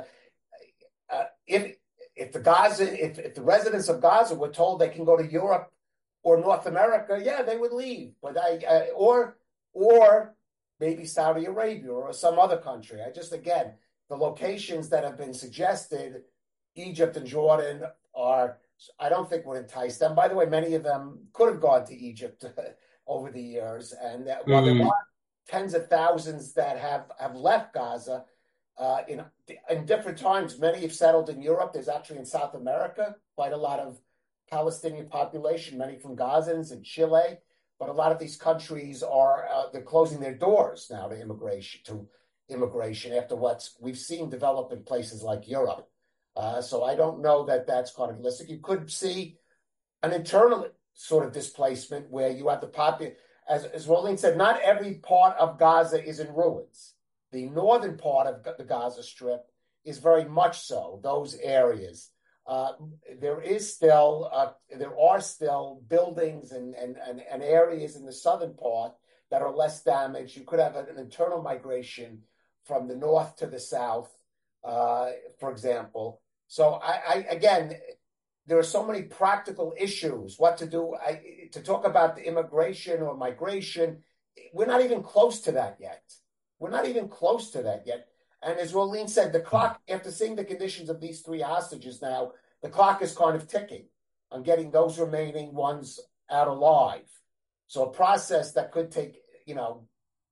[SPEAKER 2] uh, if if the Gaza if, if the residents of Gaza were told they can go to Europe or North America, yeah, they would leave. But I, I or or maybe Saudi Arabia or some other country. I just, again, the locations that have been suggested, Egypt and Jordan, are, I don't think would entice them. By the way, many of them could have gone to Egypt over the years. And that, mm. while there are tens of thousands that have, have left Gaza uh, in, in different times, many have settled in Europe. There's actually in South America quite a lot of Palestinian population, many from Gazans in Chile. But a lot of these countries are uh, they're closing their doors now to immigration to immigration after what we've seen develop in places like Europe. Uh, so I don't know that that's cardialistic. You could see an internal sort of displacement where you have the population. As, as Rolene said, not every part of Gaza is in ruins. The northern part of the Gaza Strip is very much so, those areas. Uh, there is still, uh, there are still buildings and, and, and, and areas in the southern part that are less damaged. You could have an, an internal migration from the north to the south, uh, for example. So I, I, again, there are so many practical issues, what to do. I, to talk about the immigration or migration, we're not even close to that yet. We're not even close to that yet. And as Rolene said, the clock, after seeing the conditions of these three hostages now, the clock is kind of ticking on getting those remaining ones out alive. So a process that could take, you know,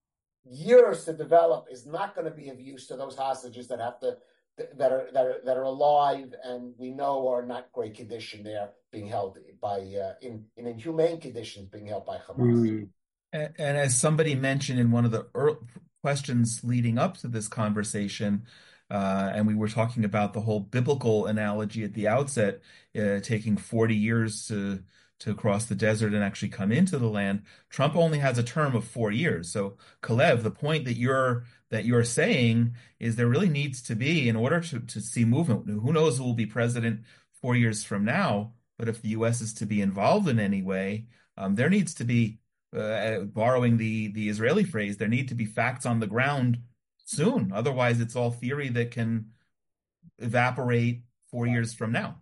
[SPEAKER 2] years to develop is not going to be of use to those hostages that have to, that are that are that are alive and we know are not great condition there, being held by uh, in in inhumane conditions, being held by Hamas.
[SPEAKER 1] Mm. And, and as somebody mentioned in one of the early questions leading up to this conversation, uh, and we were talking about the whole biblical analogy at the outset, uh, taking forty years to to cross the desert and actually come into the land. Trump only has a term of four years. So, Kalev, the point that you're that you're saying is there really needs to be, in order to, to see movement, who knows who will be president four years from now, but if the U S is to be involved in any way, um, there needs to be, uh, borrowing the, the Israeli phrase, there need to be facts on the ground soon. Otherwise, it's all theory that can evaporate four years from now.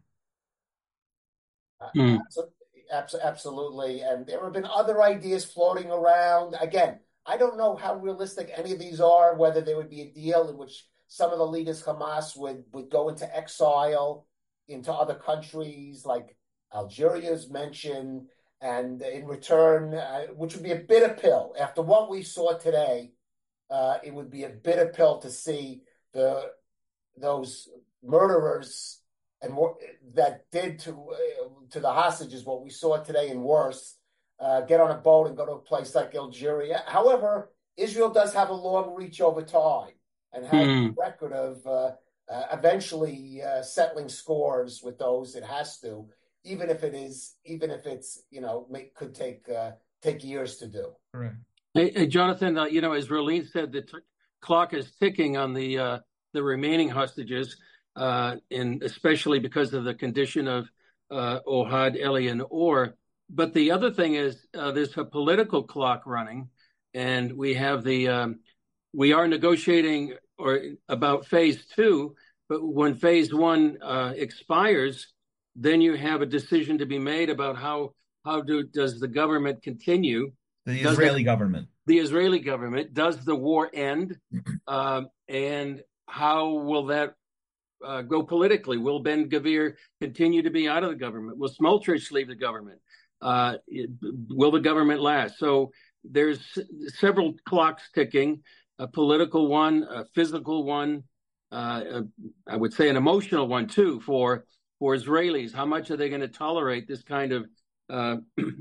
[SPEAKER 2] Mm. Absolutely. And there have been other ideas floating around. Again, I don't know how realistic any of these are, whether there would be a deal in which some of the leaders Hamas would, would go into exile into other countries, like Algeria's mentioned, and in return, uh, which would be a bitter pill. After what we saw today, uh, it would be a bitter pill to see the those murderers and more, that did to uh, to the hostages what we saw today and worse, uh, get on a boat and go to a place like Algeria. However, Israel does have a long reach over time and has mm. a record of uh, uh, eventually uh, settling scores with those it has to. even if it is, even if it's, you know, may, could take uh, take years to do.
[SPEAKER 1] Correct.
[SPEAKER 4] Hey, hey Jonathan, uh, you know, as Rolene said, the t- clock is ticking on the uh, the remaining hostages, uh, and especially because of the condition of uh, Ohad, Eli, and Or. But the other thing is, uh, there's a political clock running, and we have the um, we are negotiating or about phase two. But when phase one uh, expires, then you have a decision to be made about how how do does the government continue?
[SPEAKER 1] The
[SPEAKER 4] Does
[SPEAKER 1] Israeli
[SPEAKER 4] it,
[SPEAKER 1] government.
[SPEAKER 4] The Israeli government, does the war end? Um, and how will that uh, go politically? Will Ben-Gvir continue to be out of the government? Will Smotrich leave the government? Uh, it, will the government last? So there's several clocks ticking, a political one, a physical one, uh, a, I would say an emotional one too for, for Israelis. How much are they going to tolerate this kind of uh,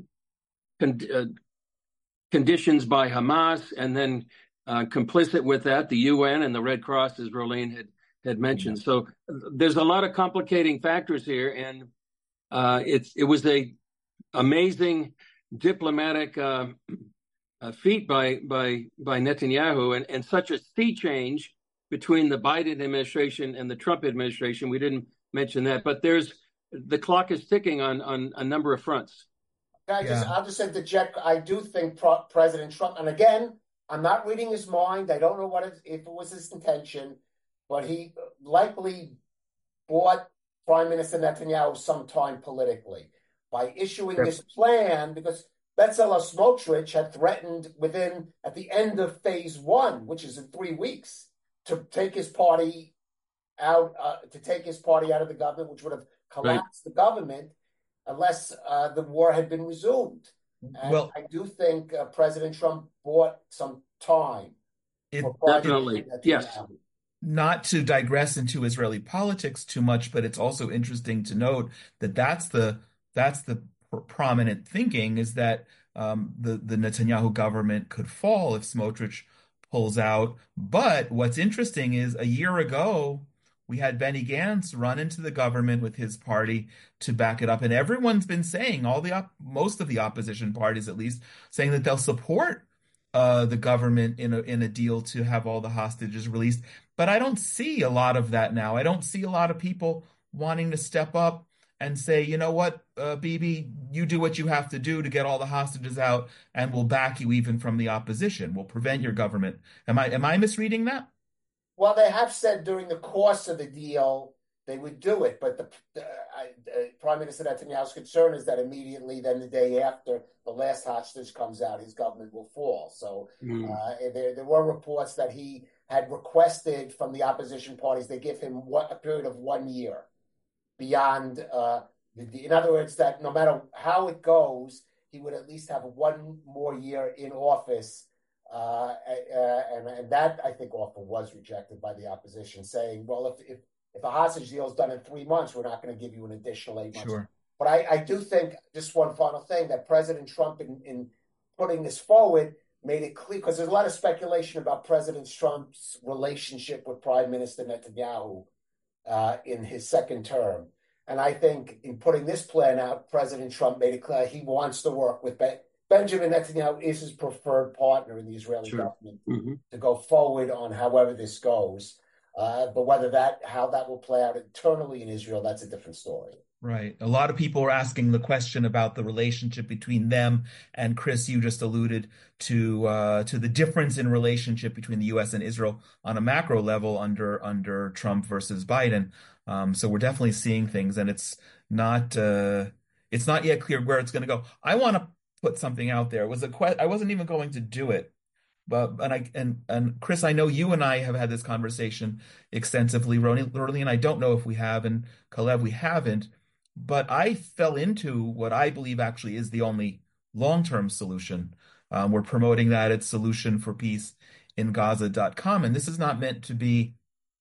[SPEAKER 4] con- uh, conditions by Hamas, and then uh, complicit with that, the U N and the Red Cross, as Rolene had, had mentioned. Yeah. So there's a lot of complicating factors here, and uh, it's it was a amazing diplomatic uh, uh, feat by by by Netanyahu, and, and such a sea change between the Biden administration and the Trump administration. We didn't mention that, but there's the clock is ticking on on a number of fronts.
[SPEAKER 2] I just, yeah. I'll just interject. I do think Pro- President Trump, and again, I'm not reading his mind. I don't know what it, if it was his intention, but he likely bought Prime Minister Netanyahu some time politically by issuing yep. this plan, because Bezalel Smotrich had threatened within, at the end of phase one, which is in three weeks, to take his party out, uh, to take his party out of the government, which would have collapsed right. the government. Unless uh, the war had been resumed. And well, I do think uh, President Trump bought some time.
[SPEAKER 1] It,
[SPEAKER 4] definitely, yes.
[SPEAKER 1] Not to digress into Israeli politics too much, but it's also interesting to note that that's the that's the prominent thinking, is that um, the the Netanyahu government could fall if Smotrich pulls out. But what's interesting is a year ago, we had Benny Gantz run into the government with his party to back it up. And everyone's been saying, all the op- most of the opposition parties at least, saying that they'll support uh, the government in a, in a deal to have all the hostages released. But I don't see a lot of that now. I don't see a lot of people wanting to step up and say, you know what, uh, Bibi, you do what you have to do to get all the hostages out, and we'll back you even from the opposition. We'll prevent your government. Am I am I misreading that?
[SPEAKER 2] Well, they have said during the course of the deal they would do it, but the, the uh, Prime Minister Netanyahu's concern is that immediately then the day after the last hostage comes out, his government will fall. So mm. uh, there, there were reports that he had requested from the opposition parties they give him what, a period of one year beyond, uh, the, the, in other words, that no matter how it goes, he would at least have one more year in office. Uh, uh, and, and that, I think, offer was rejected by the opposition, saying, well, if if, if a hostage deal is done in three months, we're not going to give you an additional eight months.
[SPEAKER 1] Sure.
[SPEAKER 2] But I, I do think, just one final thing, that President Trump, in, in putting this forward, made it clear, because there's a lot of speculation about President Trump's relationship with Prime Minister Netanyahu uh, in his second term. And I think in putting this plan out, President Trump made it clear he wants to work with Ben. Benjamin Netanyahu is his preferred partner in the Israeli
[SPEAKER 4] sure.
[SPEAKER 2] government
[SPEAKER 4] mm-hmm.
[SPEAKER 2] to go forward on however this goes. Uh, but whether that, how that will play out internally in Israel, that's a different story.
[SPEAKER 1] Right. A lot of people are asking the question about the relationship between them. And Chris, you just alluded to uh, to the difference in relationship between the U S and Israel on a macro level under under Trump versus Biden. Um, so we're definitely seeing things, and it's not uh, it's not yet clear where it's going to go. I want to put something out there. It was a que- I wasn't even going to do it, but and I and and Chris, I know you and I have had this conversation extensively. Rolene, and I don't know if we have, and Kalev, we haven't. But I fell into what I believe actually is the only long-term solution. Um, we're promoting that at solution for peace in gaza dot com, and this is not meant to be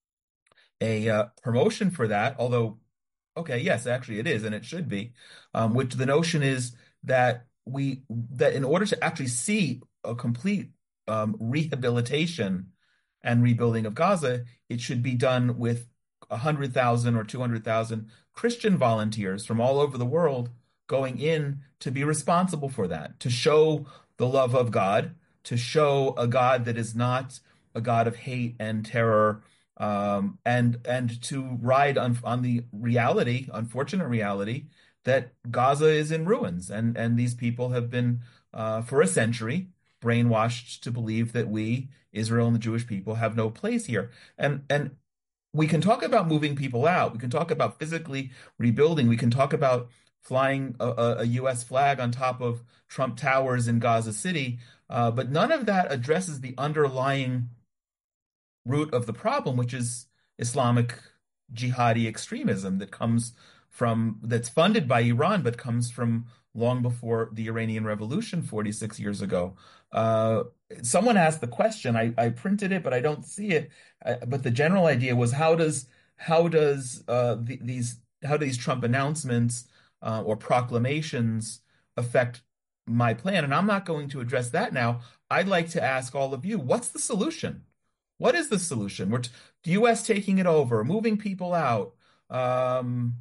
[SPEAKER 1] a uh, promotion for that. Although, okay, yes, actually it is, and it should be. Um, which the notion is that. We that in order to actually see a complete um, rehabilitation and rebuilding of Gaza, it should be done with one hundred thousand or two hundred thousand Christian volunteers from all over the world going in to be responsible for that, to show the love of God, to show a God that is not a God of hate and terror, um, and and to ride on, on the reality, unfortunate reality, that Gaza is in ruins, and and these people have been uh, for a century brainwashed to believe that we, Israel and the Jewish people, have no place here. And and we can talk about moving people out. We can talk about physically rebuilding. We can talk about flying a, a U S flag on top of Trump Towers in Gaza City, uh, but none of that addresses the underlying root of the problem, which is Islamic jihadi extremism that comes from, that's funded by Iran, but comes from long before the Iranian Revolution forty-six years ago. Uh, someone asked the question, I, I printed it, but I don't see it. Uh, but the general idea was, how does how does uh, the, these how do these Trump announcements uh, or proclamations affect my plan? And I'm not going to address that now. I'd like to ask all of you, what's the solution? What is the solution? We're t- the U S taking it over, moving people out. Um,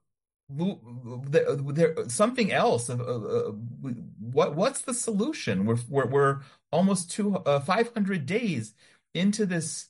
[SPEAKER 1] There, there, something else. Uh, uh, what what's the solution? We're we're, we're almost two uh, five hundred days into this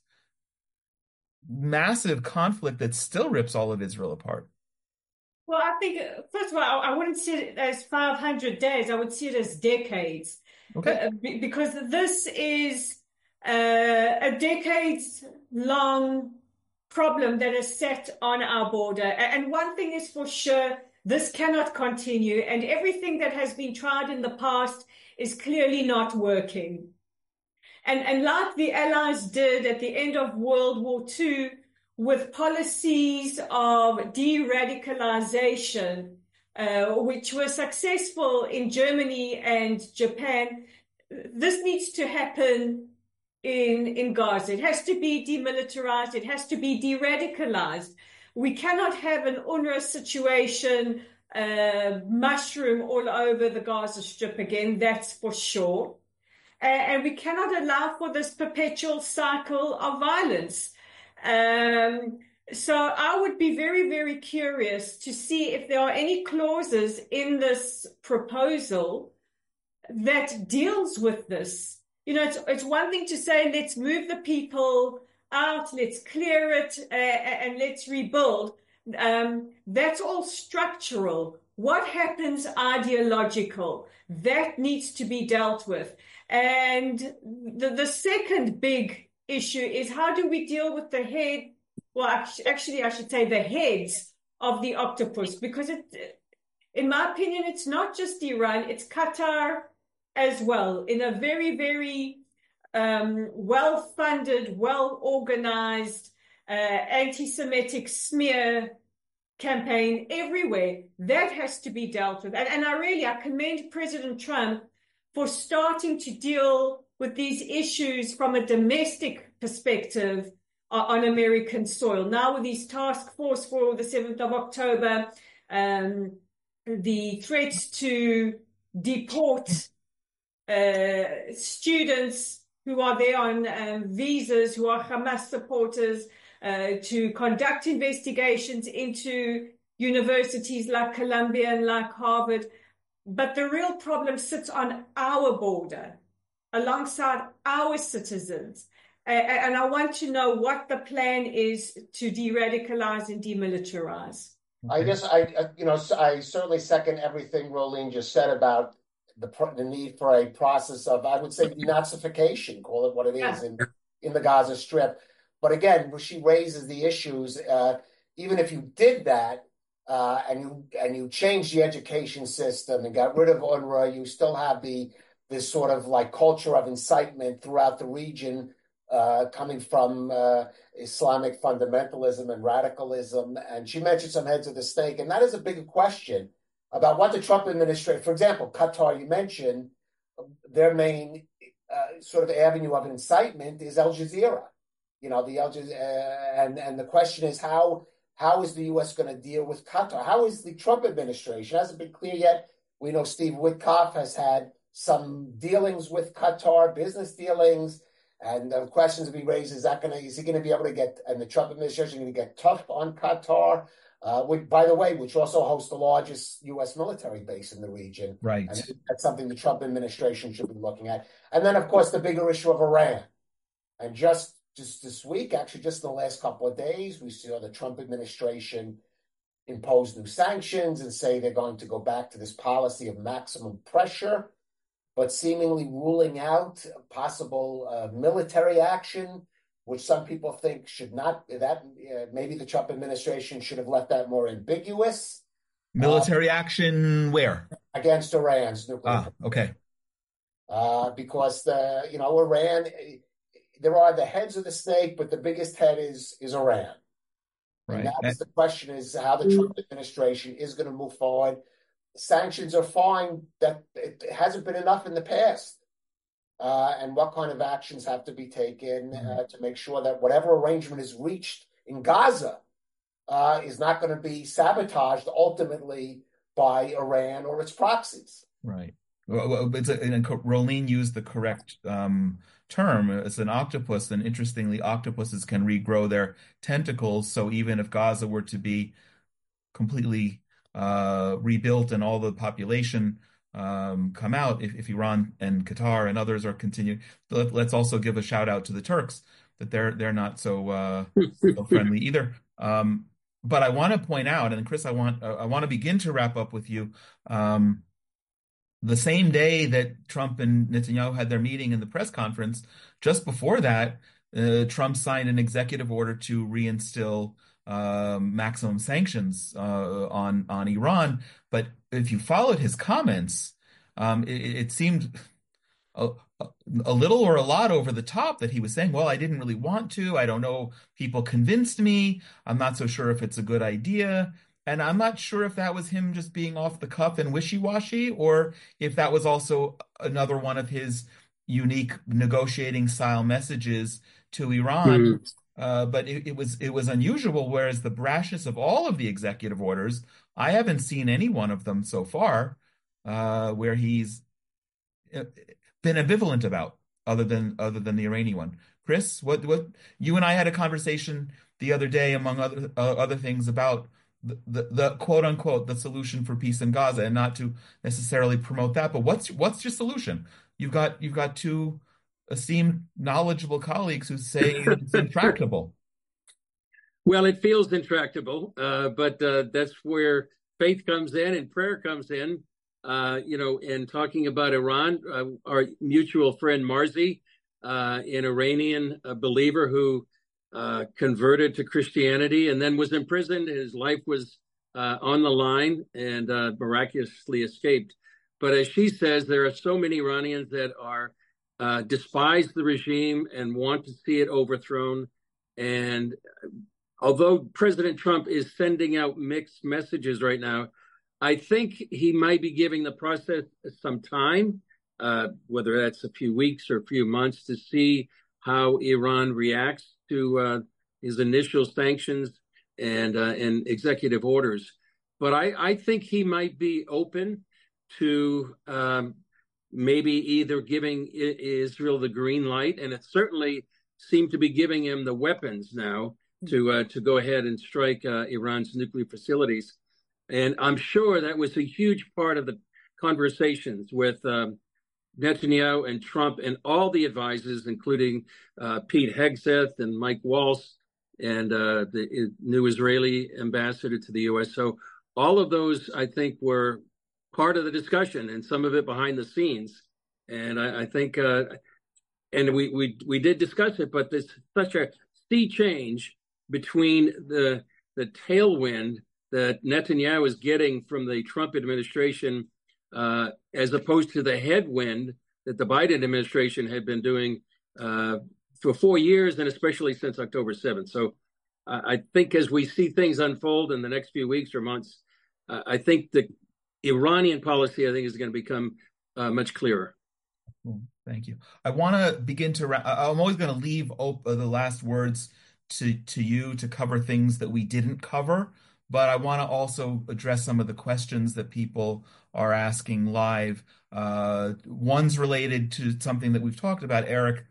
[SPEAKER 1] massive conflict that still rips all of Israel apart.
[SPEAKER 3] Well, I think first of all, I, I wouldn't see it as five hundred days. I would see it as decades.
[SPEAKER 1] Okay.
[SPEAKER 3] Uh, because this is uh, a decades long problem that is set on our border. And one thing is for sure, this cannot continue. And everything that has been tried in the past is clearly not working. And, and like the Allies did at the end of World War Two, with policies of de-radicalization, uh, which were successful in Germany and Japan, this needs to happen in in Gaza. It has to be demilitarized. It has to be de-radicalized. We cannot have an UNRWA situation uh, mushroom all over the Gaza Strip again, that's for sure. Uh, and we cannot allow for this perpetual cycle of violence. Um, so I would be very, very curious to see if there are any clauses in this proposal that deals with this. You know, it's, it's one thing to say, let's move the people out, let's clear it, uh, and let's rebuild. Um, that's all structural. What happens ideological? That needs to be dealt with. And the, the second big issue is, how do we deal with the head, well, actually, I should say the heads of the octopus? Because it, in my opinion, it's not just Iran, it's Qatar as well, in a very, very um, well-funded, well-organized uh, anti-Semitic smear campaign everywhere. That has to be dealt with. And, and I really, I commend President Trump for starting to deal with these issues from a domestic perspective uh, on American soil. Now with these task force for the seventh of October, um, the threats to deport Uh, students who are there on um, visas, who are Hamas supporters, uh, to conduct investigations into universities like Columbia and like Harvard. But the real problem sits on our border, alongside our citizens. Uh, and I want to know what the plan is to de-radicalize and demilitarize.
[SPEAKER 2] I guess I, you know, I certainly second everything Rolene just said about The, the need for a process of, I would say, denazification, call it what it is, yeah. in, in the Gaza Strip. But again, she raises the issues. Uh, even if you did that uh, and you and you changed the education system and got rid of UNRWA, you still have the this sort of like culture of incitement throughout the region, uh, coming from uh, Islamic fundamentalism and radicalism. And she mentioned some heads of the snake, and that is a big question about what the Trump administration, for example, Qatar, you mentioned, their main uh, sort of avenue of incitement is Al Jazeera. You know, the Al Jazeera, uh, and, and the question is, how how is the U S going to deal with Qatar? How is the Trump administration? It hasn't been clear yet. We know Steve Witkoff has had some dealings with Qatar, business dealings. And the questions to be raised, is that going to, is he going to be able to get, and the Trump administration going to get tough on Qatar, uh, which, by the way, which also hosts the largest U S military base in the region.
[SPEAKER 1] Right.
[SPEAKER 2] And that's something the Trump administration should be looking at. And then, of course, the bigger issue of Iran. And just, just this week, actually, just in the last couple of days, we saw the Trump administration impose new sanctions and say they're going to go back to this policy of maximum pressure, but seemingly ruling out possible uh, military action, which some people think should not, that uh, maybe the Trump administration should have left that more ambiguous.
[SPEAKER 1] Military
[SPEAKER 2] uh,
[SPEAKER 1] action where?
[SPEAKER 2] Against Iran's nuclear.
[SPEAKER 1] Ah, okay.
[SPEAKER 2] Uh, because, the you know, Iran, there are the heads of the snake, but the biggest head is, is Iran.
[SPEAKER 1] Right.
[SPEAKER 2] And that's the question, is how the Trump administration is going to move forward. Sanctions are fine, that it hasn't been enough in the past. Uh, and what kind of actions have to be taken uh, to make sure that whatever arrangement is reached in Gaza uh, is not going to be sabotaged ultimately by Iran or its proxies.
[SPEAKER 1] Right. Well, it's a, and Rolene used the correct um, term. It's an octopus, and interestingly, octopuses can regrow their tentacles. So even if Gaza were to be completely uh, rebuilt and all the population um, come out, if, if Iran and Qatar and others are continuing, let, let's also give a shout out to the Turks that they're they're not so, uh, so friendly either. Um, but I want to point out, and Chris, I want I want to begin to wrap up with you. Um, The same day that Trump and Netanyahu had their meeting in the press conference, just before that, uh, Trump signed an executive order to reinstill um, maximum sanctions uh, on on Iran. But if you followed his comments, um, it, it seemed a, a little or a lot over the top that he was saying, well, I didn't really want to. I don't know. People convinced me. I'm not so sure if it's a good idea. And I'm not sure if that was him just being off the cuff and wishy-washy, or if that was also another one of his unique negotiating style messages to Iran. Mm. Uh, but it, it was it was unusual, whereas the brashest of all of the executive orders, I haven't seen any one of them so far uh, where he's been ambivalent about, other than other than the Iranian one. Chris, what what you and I had a conversation the other day, among other uh, other things, about The, the, the quote unquote the solution for peace in Gaza, and not to necessarily promote that, but what's what's your solution? You've got you've got two esteemed, knowledgeable colleagues who say it's intractable.
[SPEAKER 4] Well, it feels intractable, uh, but uh, that's where faith comes in and prayer comes in. Uh, you know, in talking about Iran, uh, our mutual friend Marzi, uh, an Iranian uh, believer who Uh, converted to Christianity and then was imprisoned. His life was uh, on the line and uh, miraculously escaped. But as she says, there are so many Iranians that are uh, despise the regime and want to see it overthrown. And although President Trump is sending out mixed messages right now, I think he might be giving the process some time, uh, whether that's a few weeks or a few months, to see how Iran reacts to uh, his initial sanctions and uh, and executive orders. But I, I think he might be open to um, maybe either giving I- Israel the green light, and it certainly seemed to be giving him the weapons now to uh, to go ahead and strike uh, Iran's nuclear facilities. And I'm sure that was a huge part of the conversations with um, Netanyahu and Trump and all the advisors, including uh, Pete Hegseth and Mike Waltz and uh, the new Israeli ambassador to the U S. So all of those, I think, were part of the discussion, and some of it behind the scenes. And I, I think, uh, and we, we we did discuss it, but there's such a sea change between the the tailwind that Netanyahu is getting from the Trump administration Uh, as opposed to the headwind that the Biden administration had been doing uh, for four years, and especially since October seventh. So uh, I think as we see things unfold in the next few weeks or months, uh, I think the Iranian policy, I think, is going to become uh, much clearer.
[SPEAKER 1] Well, thank you. I want to begin to, ra- I'm always going to leave op- uh, the last words to, to you to cover things that we didn't cover. But I want to also address some of the questions that people are asking live. Uh, one's related to something that we've talked about, Eric.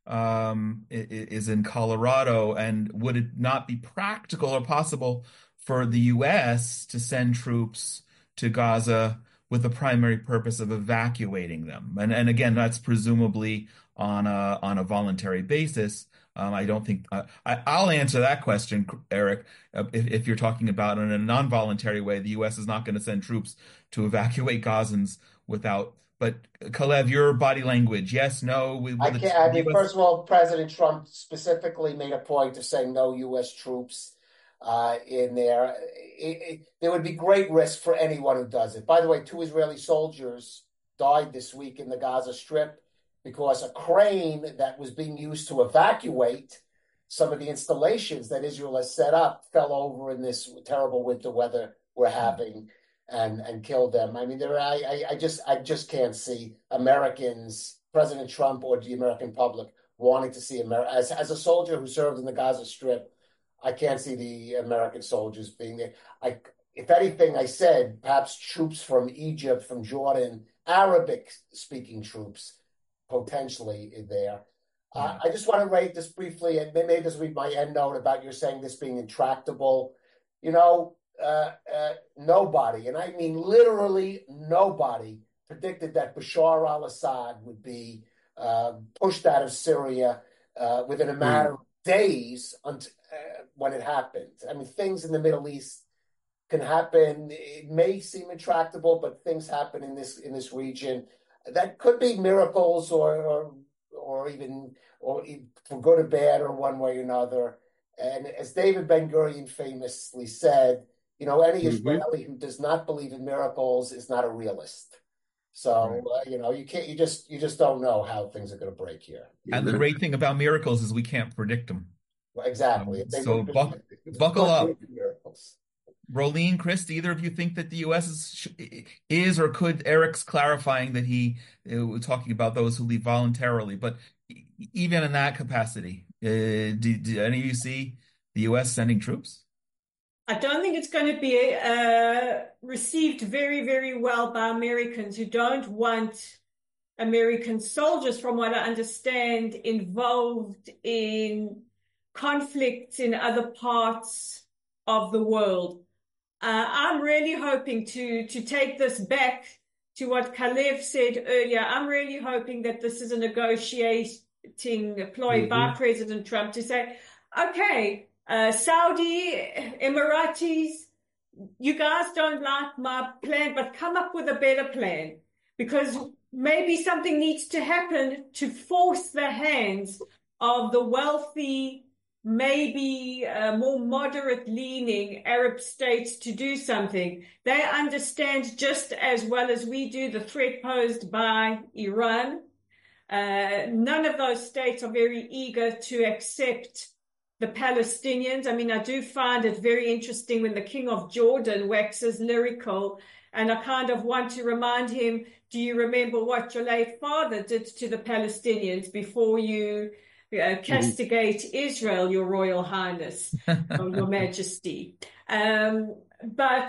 [SPEAKER 1] um, is in Colorado, and would it not be practical or possible for the U S to send troops to Gaza with the primary purpose of evacuating them? And and again, that's presumably on a on a voluntary basis. Um, I don't think uh, I, I'll answer that question, Eric. Uh, if, if you're talking about in a non-voluntary way, the U S is not going to send troops to evacuate Gazans without. But Kalev, your body language, yes, no. Will
[SPEAKER 2] I
[SPEAKER 1] the,
[SPEAKER 2] can't. I
[SPEAKER 1] the
[SPEAKER 2] mean,
[SPEAKER 1] U S
[SPEAKER 2] first of all, President Trump specifically made a point of saying no U S troops uh, in there. It, it, there would be great risk for anyone who does it. By the way, two Israeli soldiers died this week in the Gaza Strip because a crane that was being used to evacuate some of the installations that Israel has set up fell over in this terrible winter weather we're having and and killed them. I mean, there I, I I just I just can't see Americans, President Trump or the American public wanting to see America as as a soldier who served in the Gaza Strip. I can't see the American soldiers being there. I, if anything, I said perhaps troops from Egypt, from Jordan, Arabic-speaking troops potentially there. Yeah. Uh, I just want to rate this briefly, and maybe this will be my end note about your saying this being intractable. You know, uh, uh, nobody, and I mean literally nobody, predicted that Bashar al-Assad would be uh, pushed out of Syria uh, within a matter mm. of days until, uh, when it happened. I mean, things in the Middle East can happen. It may seem intractable, but things happen in this in this region that could be miracles, or or, or even or for good or bad, or one way or another. And as David Ben-Gurion famously said, you know, any mm-hmm. Israeli who does not believe in miracles is not a realist. So right. uh, you know, you can't, you just, you just don't know how things are going to break here.
[SPEAKER 1] And the great thing about miracles is we can't predict them.
[SPEAKER 2] Well, exactly.
[SPEAKER 1] Um, so buck, buckle up. Miracles. Rolene, Chris, do either of you think that the U S is, is or could, Eric's clarifying that he uh, was talking about those who leave voluntarily, but even in that capacity, uh, do, do any of you see the U S sending troops?
[SPEAKER 3] I don't think it's going to be uh, received very, very well by Americans who don't want American soldiers, from what I understand, involved in conflicts in other parts of the world. Uh, I'm really hoping to to take this back to what Kalev said earlier. I'm really hoping that this is a negotiating ploy mm-hmm. by President Trump to say, okay, uh, Saudi, Emiratis, you guys don't like my plan, but come up with a better plan, because maybe something needs to happen to force the hands of the wealthy, maybe uh, more moderate-leaning Arab states to do something. They understand just as well as we do the threat posed by Iran. Uh, none of those states are very eager to accept the Palestinians. I mean, I do find it very interesting when the King of Jordan waxes lyrical, and I kind of want to remind him, do you remember what your late father did to the Palestinians before you Uh, castigate mm-hmm. Israel, your Royal Highness, or your Majesty? Um, but,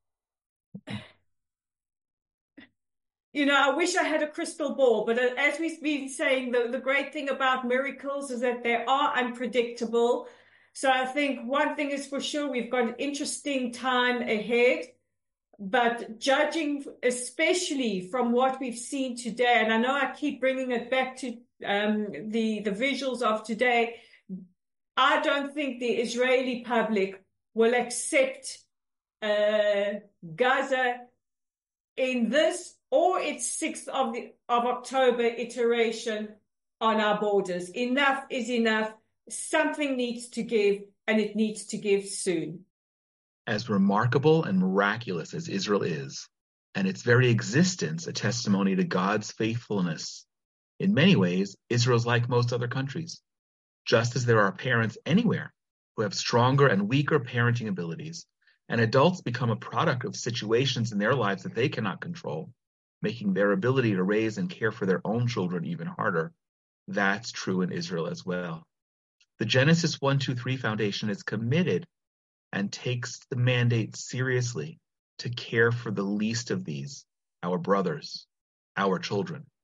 [SPEAKER 3] you know, I wish I had a crystal ball, but as we've been saying, the, the great thing about miracles is that they are unpredictable. So I think one thing is for sure, we've got an interesting time ahead. But judging especially from what we've seen today, and I know I keep bringing it back to um, the, the visuals of today, I don't think the Israeli public will accept uh, Gaza in this or its sixth of, the, of October iteration on our borders. Enough is enough. Something needs to give, and it needs to give soon.
[SPEAKER 5] As remarkable and miraculous as Israel is, and its very existence a testimony to God's faithfulness, in many ways, Israel is like most other countries. Just as there are parents anywhere who have stronger and weaker parenting abilities, and adults become a product of situations in their lives that they cannot control, making their ability to raise and care for their own children even harder, that's true in Israel as well. The Genesis one two three Foundation is committed and takes the mandate seriously to care for the least of these, our brothers, our children.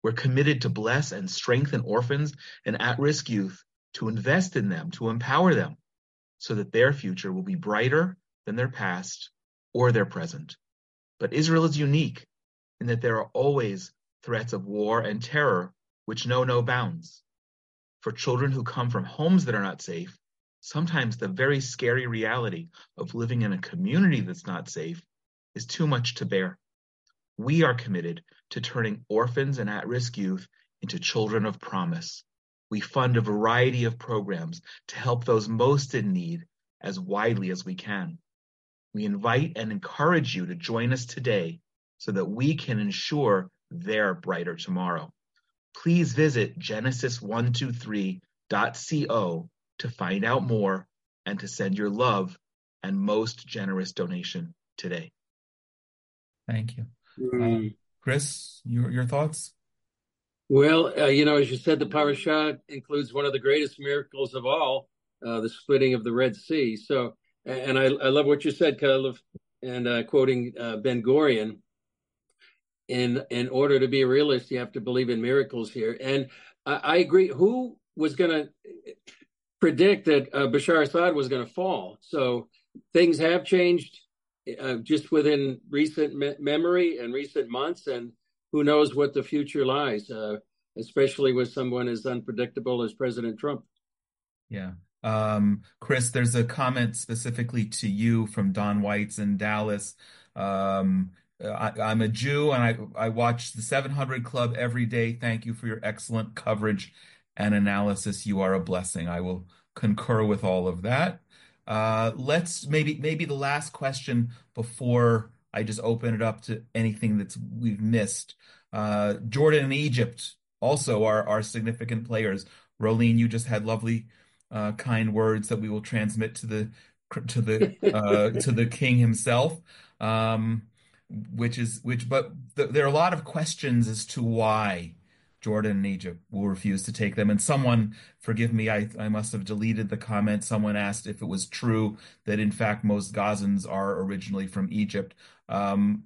[SPEAKER 5] We're committed to bless and strengthen orphans and at-risk youth, to invest in them, to empower them, so that their future will be brighter than their past or their present. But Israel is unique in that there are always threats of war and terror which know no bounds. For children who come from homes that are not safe, sometimes the very scary reality of living in a community that's not safe is too much to bear. We are committed to turning orphans and at-risk youth into children of promise. We fund a variety of programs to help those most in need as widely as we can. We invite and encourage you to join us today so that we can ensure their brighter tomorrow. Please visit genesis one two three dot co to find out more and to send your love and most generous donation today.
[SPEAKER 1] Thank you.
[SPEAKER 4] Mm.
[SPEAKER 1] Uh, Chris, your, your thoughts?
[SPEAKER 4] Well, uh, you know, as you said, the parasha includes one of the greatest miracles of all, uh, the splitting of the Red Sea. So, and I, I love what you said, Caleb, and uh, quoting uh, Ben Gurion, in in order to be a realist, you have to believe in miracles here. And I, I agree. Who was going to predict that uh, Bashar Assad was going to fall? So things have changed uh, just within recent me- memory and recent months, and who knows what the future lies, uh, especially with someone as unpredictable as President Trump.
[SPEAKER 1] Yeah. Um, Chris, there's a comment specifically to you from Don White's in Dallas. Um, I, I'm a Jew and I, I watch the seven hundred Club every day. Thank you for your excellent coverage and analysis. You are a blessing. I will concur with all of that. Uh, let's maybe maybe the last question before I just open it up to anything that's we've missed. Uh, Jordan and Egypt also are, are significant players. Rolene, you just had lovely uh, kind words that we will transmit to the to the uh, to the king himself. Um, which is which, but th there are a lot of questions as to why Jordan and Egypt will refuse to take them. And someone, forgive me, I, I must have deleted the comment. Someone asked if it was true that in fact most Gazans are originally from Egypt. Um,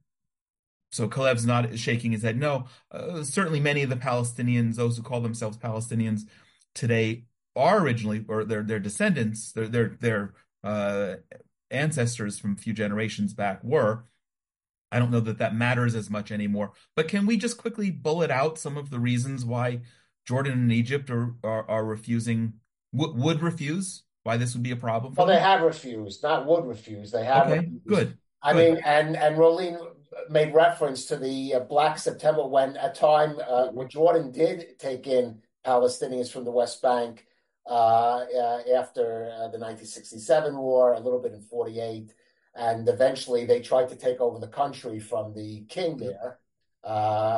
[SPEAKER 1] so Caleb's not shaking his head. No, uh, certainly many of the Palestinians, those who call themselves Palestinians today, are originally, or their their descendants, their their their uh, ancestors from a few generations back were. I don't know that that matters as much anymore. But can we just quickly bullet out some of the reasons why Jordan and Egypt are are, are refusing, w would refuse? Why this would be a problem for
[SPEAKER 2] Well,
[SPEAKER 1] them?
[SPEAKER 2] they have refused, not would refuse. They have
[SPEAKER 1] Okay,
[SPEAKER 2] refused.
[SPEAKER 1] good.
[SPEAKER 2] I
[SPEAKER 1] good.
[SPEAKER 2] mean, and and Rolene made reference to the uh, Black September, when a time uh, when Jordan did take in Palestinians from the West Bank uh, uh, after uh, the nineteen sixty-seven war, a little bit in forty-eight. And eventually they tried to take over the country from the king there, uh,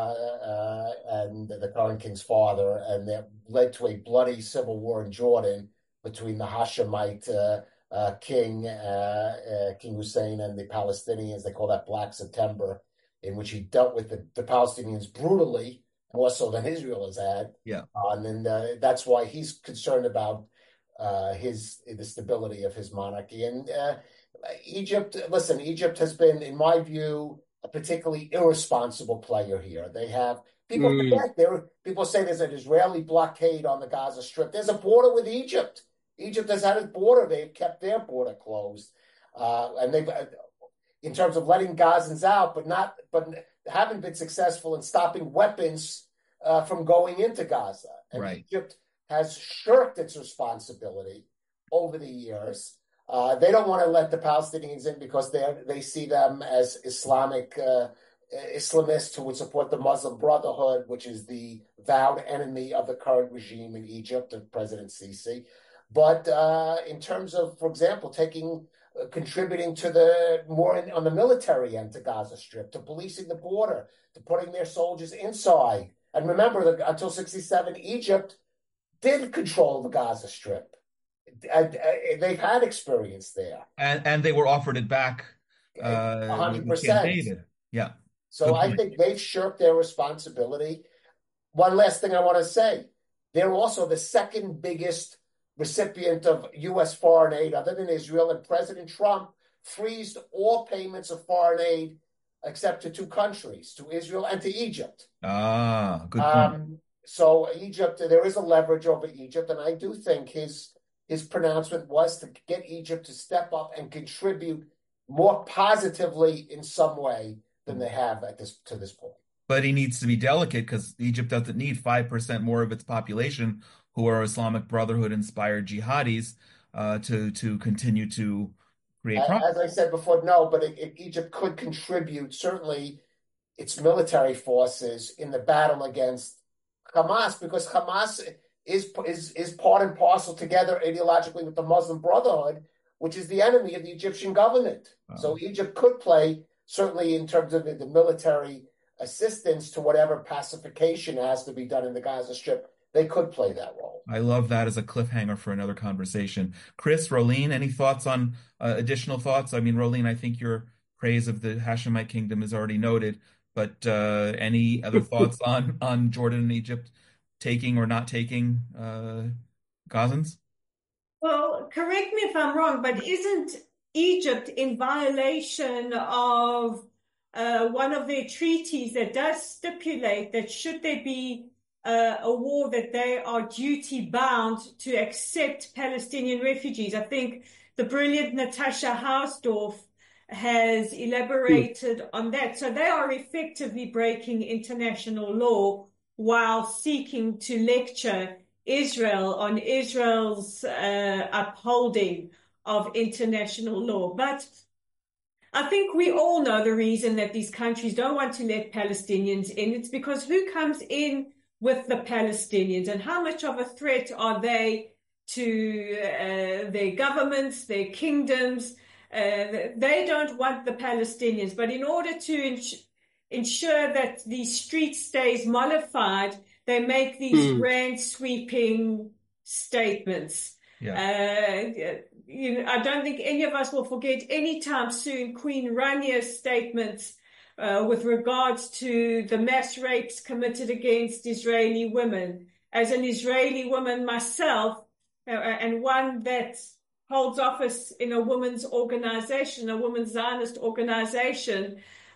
[SPEAKER 2] uh, and the current king's father, and that led to a bloody civil war in Jordan between the Hashemite uh, uh, king, uh, uh, King Hussein, and the Palestinians. They call that Black September, in which he dealt with the, the Palestinians brutally, more so than Israel has had.
[SPEAKER 1] Yeah.
[SPEAKER 2] Uh, and then uh, that's why he's concerned about uh, his the stability of his monarchy. And uh, Egypt, listen, Egypt has been, in my view, a particularly irresponsible player here. They have, people
[SPEAKER 4] Mm.
[SPEAKER 2] forget, there, people say there's an Israeli blockade on the Gaza Strip. There's a border with Egypt. Egypt has had a border. They've kept their border closed. Uh, and they've, uh, in terms of letting Gazans out, but not, but haven't been successful in stopping weapons uh, from going into Gaza. And
[SPEAKER 1] Right.
[SPEAKER 2] Egypt has shirked its responsibility over the years. Uh, they don't want to let the Palestinians in because they they see them as Islamic uh, Islamists who would support the Muslim Brotherhood, which is the vowed enemy of the current regime in Egypt of President Sisi. But uh, in terms of, for example, taking uh, contributing to the more in, on the military end to Gaza Strip, to policing the border, to putting their soldiers inside. And remember that until sixty-seven, Egypt did control the Gaza Strip. And, uh, they've had experience there,
[SPEAKER 1] And and they were offered it back uh,
[SPEAKER 2] one hundred
[SPEAKER 1] with Camp
[SPEAKER 2] percent.
[SPEAKER 1] David. Yeah.
[SPEAKER 2] So
[SPEAKER 1] Good
[SPEAKER 2] I
[SPEAKER 1] point.
[SPEAKER 2] think they've shirked their responsibility. One last thing I want to say. They're also the second biggest recipient of U S foreign aid other than Israel, and President Trump freezed all payments of foreign aid except to two countries, to Israel and to Egypt.
[SPEAKER 1] Ah, good point.
[SPEAKER 2] Um, so Egypt, there is a leverage over Egypt, and I do think his his pronouncement was to get Egypt to step up and contribute more positively in some way than they have at this to this point.
[SPEAKER 1] But he needs to be delicate because Egypt doesn't need five percent more of its population who are Islamic Brotherhood inspired jihadis uh, to to continue to create problems.
[SPEAKER 2] As I said before, no, but it, it, Egypt could contribute, certainly, its military forces in the battle against Hamas, because Hamas is is is part and parcel together ideologically with the Muslim Brotherhood, which is the enemy of the Egyptian government. Wow. So Egypt could play, certainly in terms of the military assistance to whatever pacification has to be done in the Gaza Strip, they could play that role.
[SPEAKER 1] I love that as a cliffhanger for another conversation. Chris, Rolene, any thoughts on uh, additional thoughts? I mean, Rolene, I think your praise of the Hashemite kingdom is already noted, but uh, any other thoughts on, on Jordan and Egypt taking or not taking uh, Gazans?
[SPEAKER 3] Well, correct me if I'm wrong, but isn't Egypt in violation of uh, one of their treaties that does stipulate that should there be uh, a war, that they are duty bound to accept Palestinian refugees? I think the brilliant Natasha Hausdorff has elaborated mm. on that. So they are effectively breaking international law while seeking to lecture Israel on Israel's uh, upholding of international law. But I think we all know the reason that these countries don't want to let Palestinians in. It's because who comes in with the Palestinians, and how much of a threat are they to uh, their governments, their kingdoms? Uh, they don't want the Palestinians, but in order to ins- ensure that the street stays mollified, they make these mm. grand sweeping statements. Yeah. Uh, you know, I don't think any of us will forget anytime soon Queen Rania's statements uh, with regards to the mass rapes committed against Israeli women. As an Israeli woman myself, uh, and one that holds office in a women's organization, a women's Zionist organization,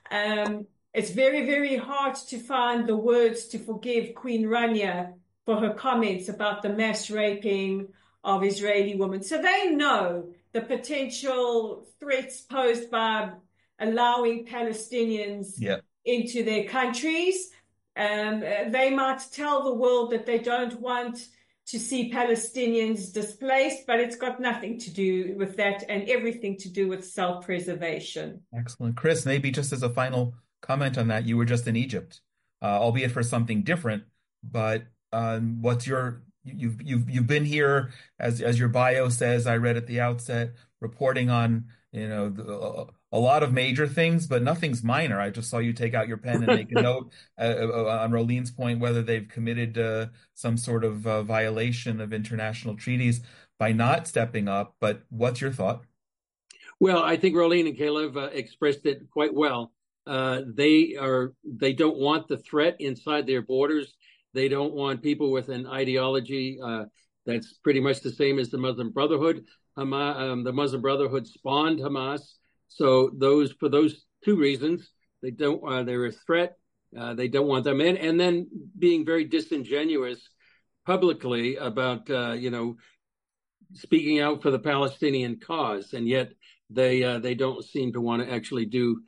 [SPEAKER 3] um, it's very, very hard to find the words to forgive Queen Rania for her comments about the mass raping of Israeli women. So they know the potential threats posed by allowing Palestinians yeah. into their countries. Um, they might tell the world that they don't want to see Palestinians displaced, but it's got nothing to do with that and everything to do with self-preservation.
[SPEAKER 1] Excellent. Chris, maybe just as a final comment on that, you were just in Egypt, uh, albeit for something different, but um, what's your, you've, you've, you've been here, as, as your bio says, I read at the outset, reporting on, you know, the, a lot of major things, but nothing's minor. I just saw you take out your pen and make a note uh, on Rolene's point, whether they've committed uh, some sort of uh, violation of international treaties by not stepping up. But what's your thought?
[SPEAKER 4] Well, I think Rolene and Caleb uh, expressed it quite well. Uh, they are, they don't want the threat inside their borders. They don't want people with an ideology uh, that's pretty much the same as the Muslim Brotherhood. Hamas, um, the Muslim Brotherhood spawned Hamas. So those, for those two reasons, they don't, uh, they're a threat. Uh, they don't want them in. And then being very disingenuous publicly about, uh, you know, speaking out for the Palestinian cause. And yet they, uh, they don't seem to want to actually do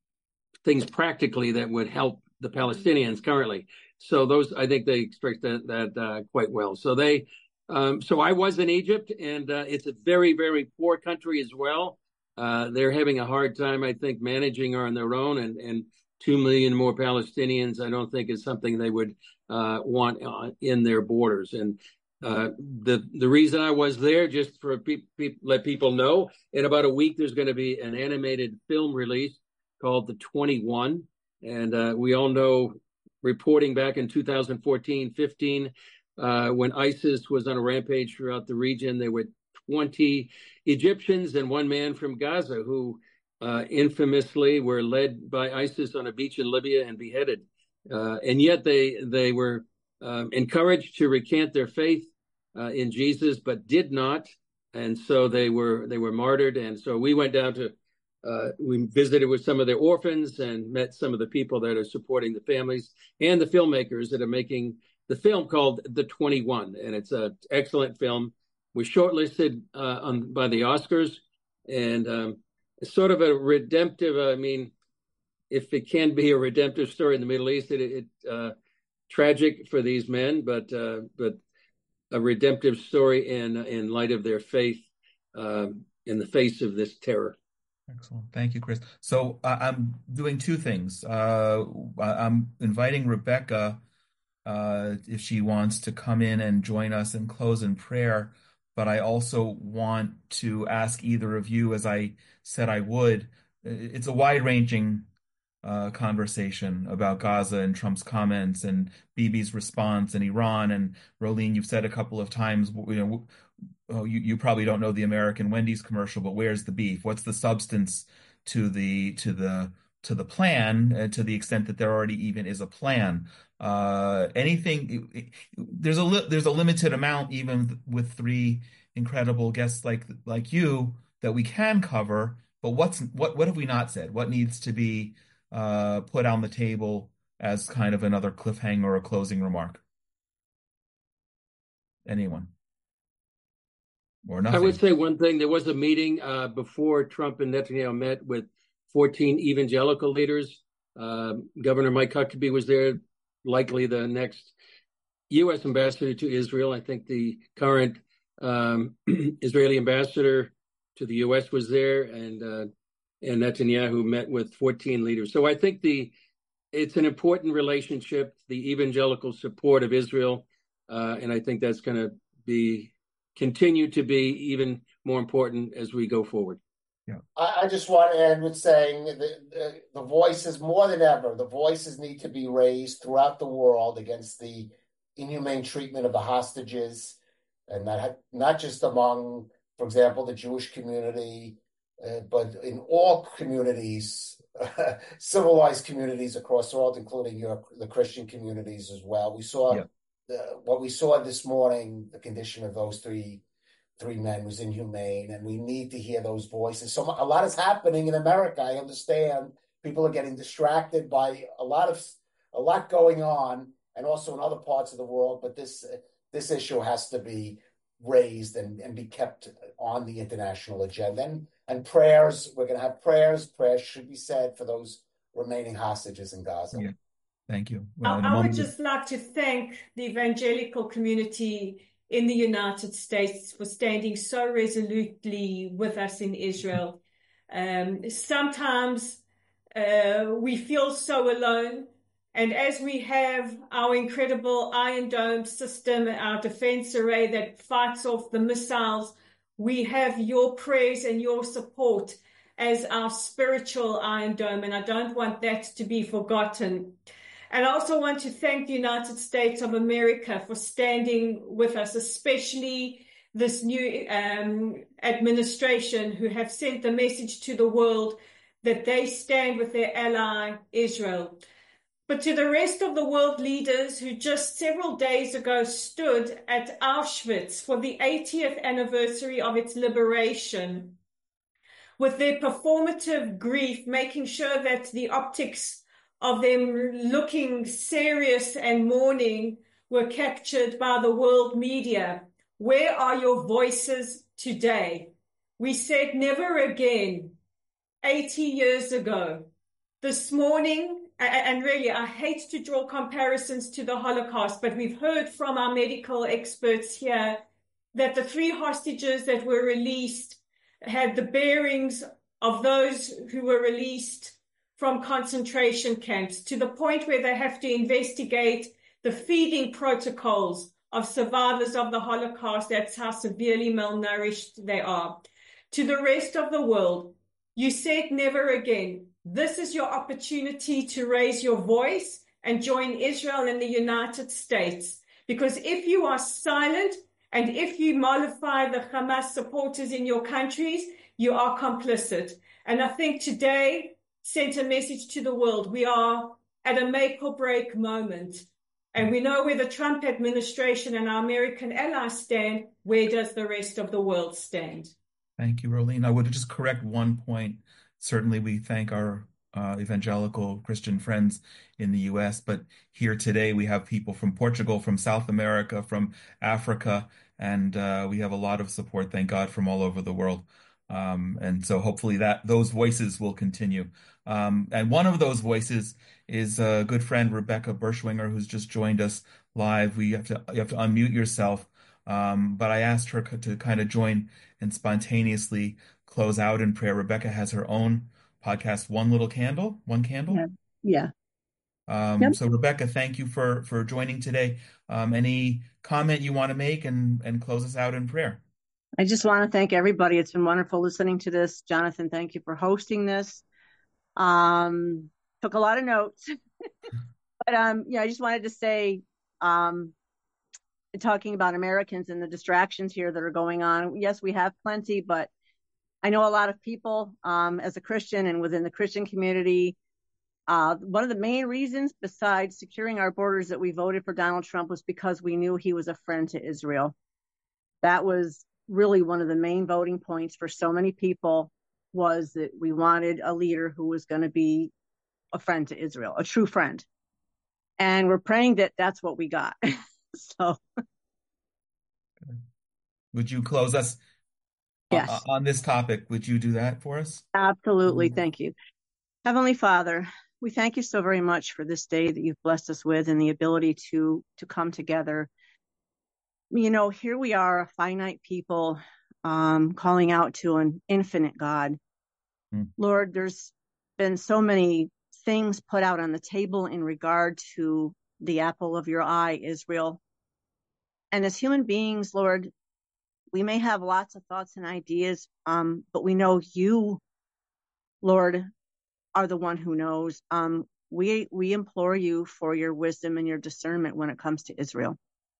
[SPEAKER 4] things practically that would help the Palestinians currently. So those, I think they expressed that, that uh, quite well. So they, um, so I was in Egypt, and uh, it's a very, very poor country as well. Uh, they're having a hard time, I think, managing on their own, and, and two million more Palestinians, I don't think is something they would uh, want uh, in their borders. And uh, the the reason I was there, just for pe- pe- let people know, in about a week, there's going to be an animated film release called The twenty-one. And uh, we all know, reporting back in two thousand fourteen, fifteen, uh, when ISIS was on a rampage throughout the region, there were twenty Egyptians and one man from Gaza who uh, infamously were led by ISIS on a beach in Libya and beheaded. Uh, and yet they they were um, encouraged to recant their faith uh, in Jesus, but did not. And so they were they were martyred. And so we went down to uh, we visited with some of their orphans and met some of the people that are supporting the families and the filmmakers that are making the film called The twenty-one. And it's an excellent film. We're shortlisted uh, on, by the Oscars, and um, it's sort of a redemptive, I mean, if it can be a redemptive story in the Middle East, it, it uh, tragic for these men, but uh, but a redemptive story in in light of their faith uh, in the face of this terror.
[SPEAKER 1] Excellent. Thank you, Chris. So uh, I'm doing two things. Uh, I'm inviting Rebecca uh, if she wants to come in and join us and close in prayer. But I also want to ask either of you, as I said I would. It's a wide-ranging uh, conversation about Gaza and Trump's comments and Bibi's response and Iran. And Rolene, you've said a couple of times, you know, oh, you, you probably don't know the American Wendy's commercial, but where's the beef? What's the substance to the to the to the plan, uh, to the extent that there already even is a plan? Uh, anything? There's a li- there's a limited amount, even with three incredible guests like like you, that we can cover. But what's what what have we not said? What needs to be uh, put on the table as kind of another cliffhanger or a closing remark? Anyone? Or nothing?
[SPEAKER 4] I would say one thing. There was a meeting uh, before Trump and Netanyahu met with fourteen evangelical leaders. Uh, Governor Mike Huckabee was there, likely the next U S ambassador to Israel. I think the current um, Israeli ambassador to the U S was there, and uh, and Netanyahu met with fourteen leaders. So I think the it's an important relationship, the evangelical support of Israel, uh, and I think that's going to be continue to be even more important as we go forward.
[SPEAKER 2] Yeah. I, I just want to end with saying that the, the voices, more than ever, the voices need to be raised throughout the world against the inhumane treatment of the hostages, and that not just among, for example, the Jewish community, uh, but in all communities, civilized communities across the world, including your, the Christian communities as well. We saw yeah. the, what we saw this morning, the condition of those three three men was inhumane, and we need to hear those voices. So a lot is happening in America. I understand people are getting distracted by a lot of a lot going on, and also in other parts of the world. But this this issue has to be raised and, and be kept on the international agenda. And, and prayers, we're going to have prayers. Prayers should be said for those remaining hostages in Gaza.
[SPEAKER 1] Yeah. Thank you. Well,
[SPEAKER 3] I, I would just like to thank the evangelical community in the United States for standing so resolutely with us in Israel. Um, sometimes uh, we feel so alone. And as we have our incredible Iron Dome system, our defense array that fights off the missiles, we have your prayers and your support as our spiritual Iron Dome. And I don't want that to be forgotten. And I also want to thank the United States of America for standing with us, especially this new um, administration, who have sent the message to the world that they stand with their ally, Israel. But to the rest of the world leaders who just several days ago stood at Auschwitz for the eightieth anniversary of its liberation, with their performative grief, making sure that the optics of them looking serious and mourning were captured by the world media. Where are your voices today? We said never again eighty years ago. This morning, and really I hate to draw comparisons to the Holocaust, but we've heard from our medical experts here that the three hostages that were released had the bearings of those who were released from concentration camps, to the point where they have to investigate the feeding protocols of survivors of the Holocaust. That's how severely malnourished they are. To the rest of the world, you said never again. This is your opportunity to raise your voice and join Israel and the United States. Because if you are silent and if you mollify the Hamas supporters in your countries, you are complicit. And I think today sent a message to the world. We are at a make or break moment. And we know where the Trump administration and our American allies stand. Where does the rest of the world stand?
[SPEAKER 1] Thank you, Rolene. I would just correct one point certainly we thank our uh, evangelical Christian friends in the U S, but here today we have people from Portugal, from South America, from Africa, and uh, we have a lot of support, thank God, from all over the world. Um, and so hopefully that those voices will continue. Um, and one of those voices is a good friend, Rebecca Berschwinger, who's just joined us live. We have to you have to unmute yourself. Um, but I asked her to kind of join and spontaneously close out in prayer. Rebecca has her own podcast, One Little Candle, One Candle.
[SPEAKER 6] Yeah. Yeah.
[SPEAKER 1] Um,
[SPEAKER 6] Yep.
[SPEAKER 1] so Rebecca, thank you for for joining today. Um, any comment you want to make and and close us out in prayer?
[SPEAKER 6] I just want to thank everybody. It's been wonderful listening to this. Jonathan, thank you for hosting this. Um, took a lot of notes. But um, yeah, I just wanted to say, um, talking about Americans and the distractions here that are going on. Yes, we have plenty, but I know a lot of people um, as a Christian and within the Christian community. Uh, one of the main reasons, besides securing our borders, that we voted for Donald Trump was because we knew he was a friend to Israel. That was really one of the main voting points for so many people, was that we wanted a leader who was going to be a friend to Israel, a true friend. And we're praying that that's what we got. So,
[SPEAKER 1] would you close us
[SPEAKER 6] yes,
[SPEAKER 1] uh, on this topic? Would you do that for us?
[SPEAKER 6] Absolutely. Thank you. Heavenly Father, we thank you so very much for this day that you've blessed us with and the ability to, to come together. You know, here we are, a finite people, um, calling out to an infinite God. Hmm. Lord, there's been so many things put out on the table in regard to the apple of your eye, Israel. And as human beings, Lord, we may have lots of thoughts and ideas, um, but we know you, Lord, are the one who knows. Um, we we implore you for your wisdom and your discernment when it comes to Israel.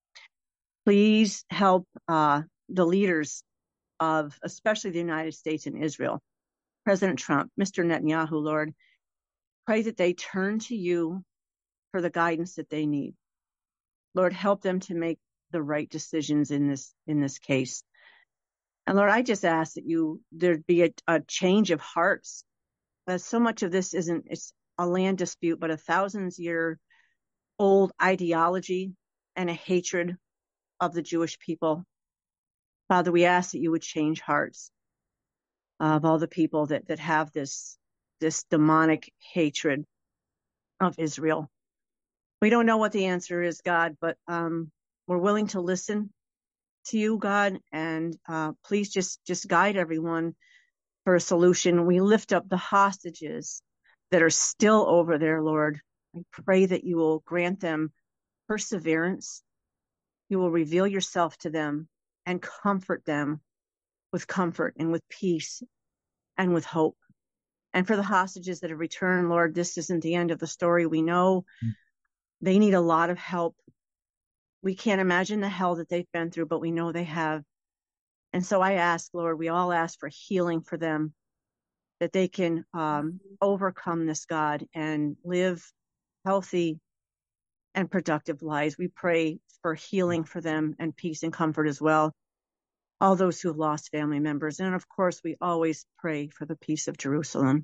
[SPEAKER 6] Please help uh, the leaders of, especially the United States and Israel, President Trump, Mister Netanyahu, Lord. Pray that they turn to you for the guidance that they need. Lord, help them to make the right decisions in this in this case. And Lord, I just ask that you there'd be a, a change of hearts. As so much of this isn't it's a land dispute, but a thousands year old ideology and a hatred of the Jewish people. Father, we ask that you would change hearts of all the people that that have this this demonic hatred of Israel. We don't know what the answer is, God, but um, we're willing to listen to you, God, and uh, please just just guide everyone for a solution. We lift up the hostages that are still over there, Lord. I pray that you will grant them perseverance. You will reveal yourself to them and comfort them with comfort and with peace and with hope. And for the hostages that have returned, Lord, this isn't the end of the story. We know mm. they need a lot of help. We can't imagine the hell that they've been through, but we know they have. And so I ask, Lord, we all ask for healing for them, that they can um, overcome this, God, and live healthy and productive lives. We pray for healing for them and peace and comfort as well. All those who have lost family members. And of course, we always pray for the peace of Jerusalem.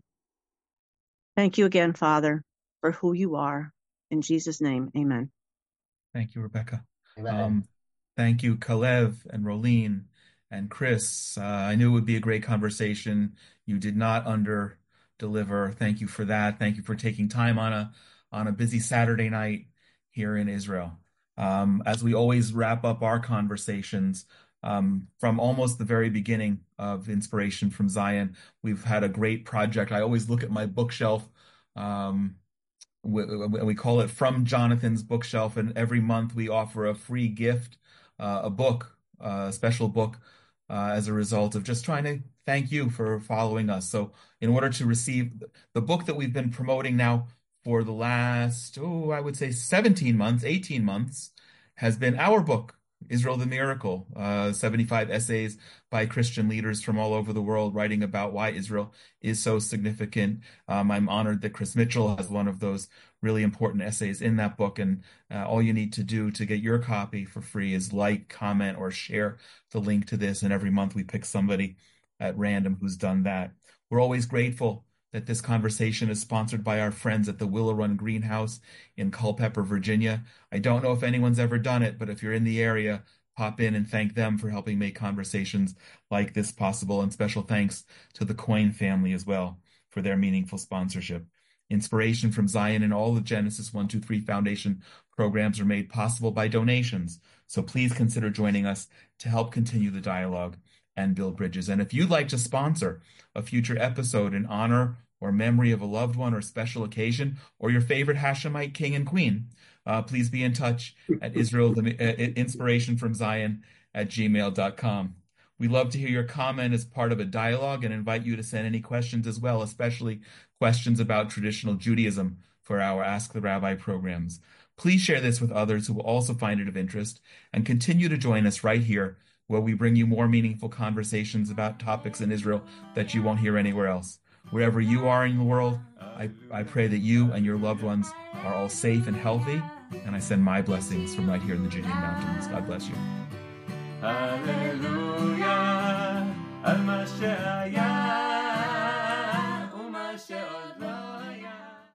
[SPEAKER 6] Thank you again, Father, for who you are. In Jesus' name, amen.
[SPEAKER 1] Thank you, Rebecca. Um, thank you, Kalev and Rolene and Chris. Uh, I knew it would be a great conversation. You did not under deliver. Thank you for that. Thank you for taking time on a on a busy Saturday night here in Israel. Um, as we always wrap up our conversations, um, from almost the very beginning of Inspiration from Zion, we've had a great project. I always look at my bookshelf. Um, we, we call it From Jonathan's Bookshelf, and every month we offer a free gift, uh, a book, uh, a special book, uh, as a result of just trying to thank you for following us. So in order to receive the book that we've been promoting now for the last, oh, I would say seventeen months, eighteen months, has been our book, Israel the Miracle, uh, seventy-five essays by Christian leaders from all over the world writing about why Israel is so significant. Um, I'm honored that Chris Mitchell has one of those really important essays in that book. And uh, all you need to do to get your copy for free is like, comment, or share the link to this. And every month we pick somebody at random who's done that. We're always grateful that this conversation is sponsored by our friends at the Willow Run Greenhouse in Culpeper, Virginia. I don't know if anyone's ever done it, but if you're in the area, pop in and thank them for helping make conversations like this possible. And special thanks to the Coyne family as well for their meaningful sponsorship. Inspiration from Zion and all the Genesis one two three Foundation programs are made possible by donations. So please consider joining us to help continue the dialogue and build bridges. And if you'd like to sponsor a future episode in honor or memory of a loved one or special occasion, or your favorite Hashemite king and queen, uh, please be in touch at Israel uh, Inspiration from Zion at gmail dot com. We love to hear your comment as part of a dialogue and invite you to send any questions as well, especially questions about traditional Judaism for our Ask the Rabbi programs. Please share this with others who will also find it of interest, and continue to join us right here where we bring you more meaningful conversations about topics in Israel that you won't hear anywhere else. Wherever you are in the world, I, I pray that you and your loved ones are all safe and healthy, and I send my blessings from right here in the Judean Mountains. God bless you. Hallelujah.